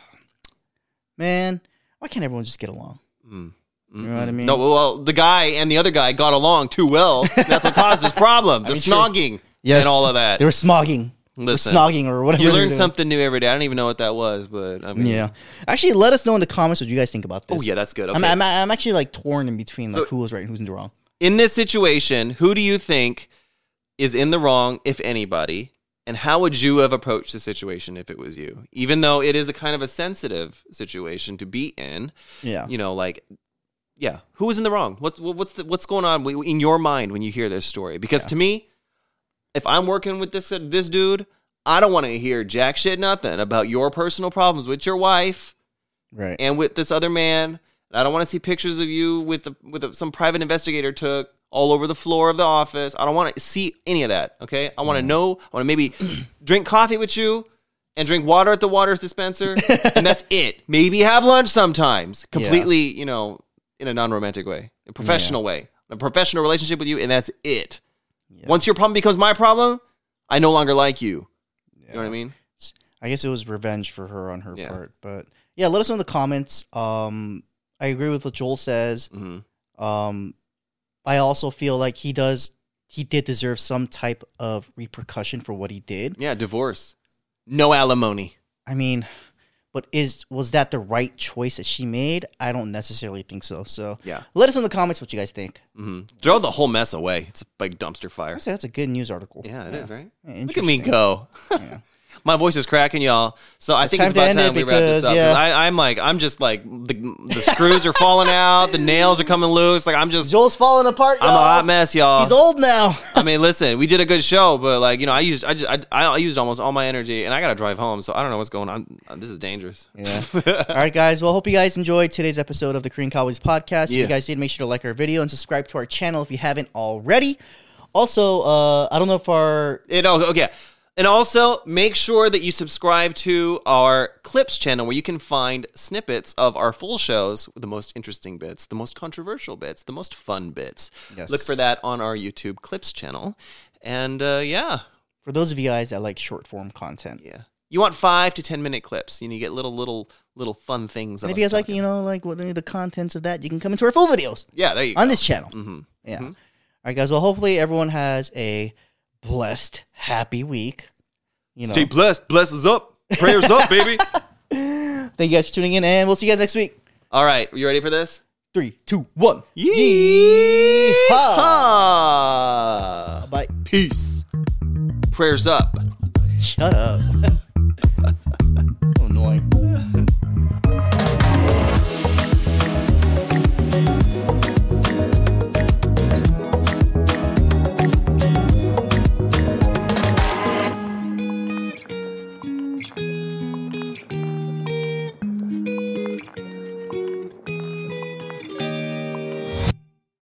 man. Why can't everyone just get along? Mm. You know what I mean? No, well, the guy and the other guy got along too well. That's what caused this problem. The mean, sure. snogging Yes. and all of that. They were smogging. Listen, or snogging or whatever. you they were learn doing. something new every day. I don't even know what that was, but I mean, Yeah. Actually, let us know in the comments what you guys think about this. Oh yeah, that's good. Okay. I'm, I'm, I'm actually like torn in between like So- who was right and who's in the wrong. In this situation, who do you think is in the wrong, if anybody? And how would you have approached the situation if it was you? Even though it is a kind of a sensitive situation to be in, Yeah. you know, like, yeah, who is in the wrong? What's what's the, what's going on in your mind when you hear this story? Because Yeah. to me, if I'm working with this this dude, I don't want to hear jack shit nothing about your personal problems with your wife Right. and with this other man. I don't want to see pictures of you with a, with a, some private investigator took all over the floor of the office. I don't want to see any of that. Okay, I want to know. I want to maybe drink coffee with you and drink water at the water dispenser, and that's it. Maybe have lunch sometimes, completely, you know, in a non-romantic way, a professional way, a professional relationship with you, and that's it. Yeah. Once your problem becomes my problem, I no longer like you. You know what I mean? I guess it was revenge for her on her Yeah. part. But yeah, let us know in the comments. Um, I agree with what Joel says. Mm-hmm. Um, I also feel like he does. He did deserve some type of repercussion for what he did. Yeah, divorce, no alimony. I mean, but is was that the right choice that she made? I don't necessarily think so. So Yeah. let us know in the comments what you guys think. Mm-hmm. Throw the whole mess away. It's a big dumpster fire. I'd say that's a good news article. Yeah, it is, right? Yeah, Look at me interesting. go. Yeah. My voice is cracking, y'all. So I It's think time it's to about end time it we wrap this because, up. 'cause yeah. I, I'm like, I'm just like, the, the screws are falling out. The nails are coming loose. Like, I'm just, Joel's falling apart. I'm a y'all. hot mess, y'all. He's old now. I mean, listen, we did a good show, but like, you know, I used, I just, I, I used almost all my energy, and I got to drive home, so I don't know what's going on. This is dangerous. Yeah. All right, guys. Well, hope you guys enjoyed today's episode of the Korean Cowboys podcast. If Yeah. you guys did, make sure to like our video and subscribe to our channel if you haven't already. Also, uh, I don't know if our It, oh, okay. And also, make sure that you subscribe to our Clips channel where you can find snippets of our full shows, the most interesting bits, the most controversial bits, the most fun bits. Yes. Look for that on our YouTube Clips channel. And uh, yeah, for those of you guys that like short form content. yeah. You want five to ten minute clips. You know, you get little, little, little fun things. And of if you us guys like, talking. you know, like what the contents of that, you can come into our full videos Yeah, there you on go. this channel. Mm-hmm. Yeah. Mhm. All right, guys. Well, hopefully everyone has a blessed, happy week. You know. Stay blessed. Bless us up. Prayers up, baby. Thank you guys for tuning in, and we'll see you guys next week. All right. You ready for this? Three, two, one. Yeehaw! Bye. Peace. Prayers up. Shut up. So annoying.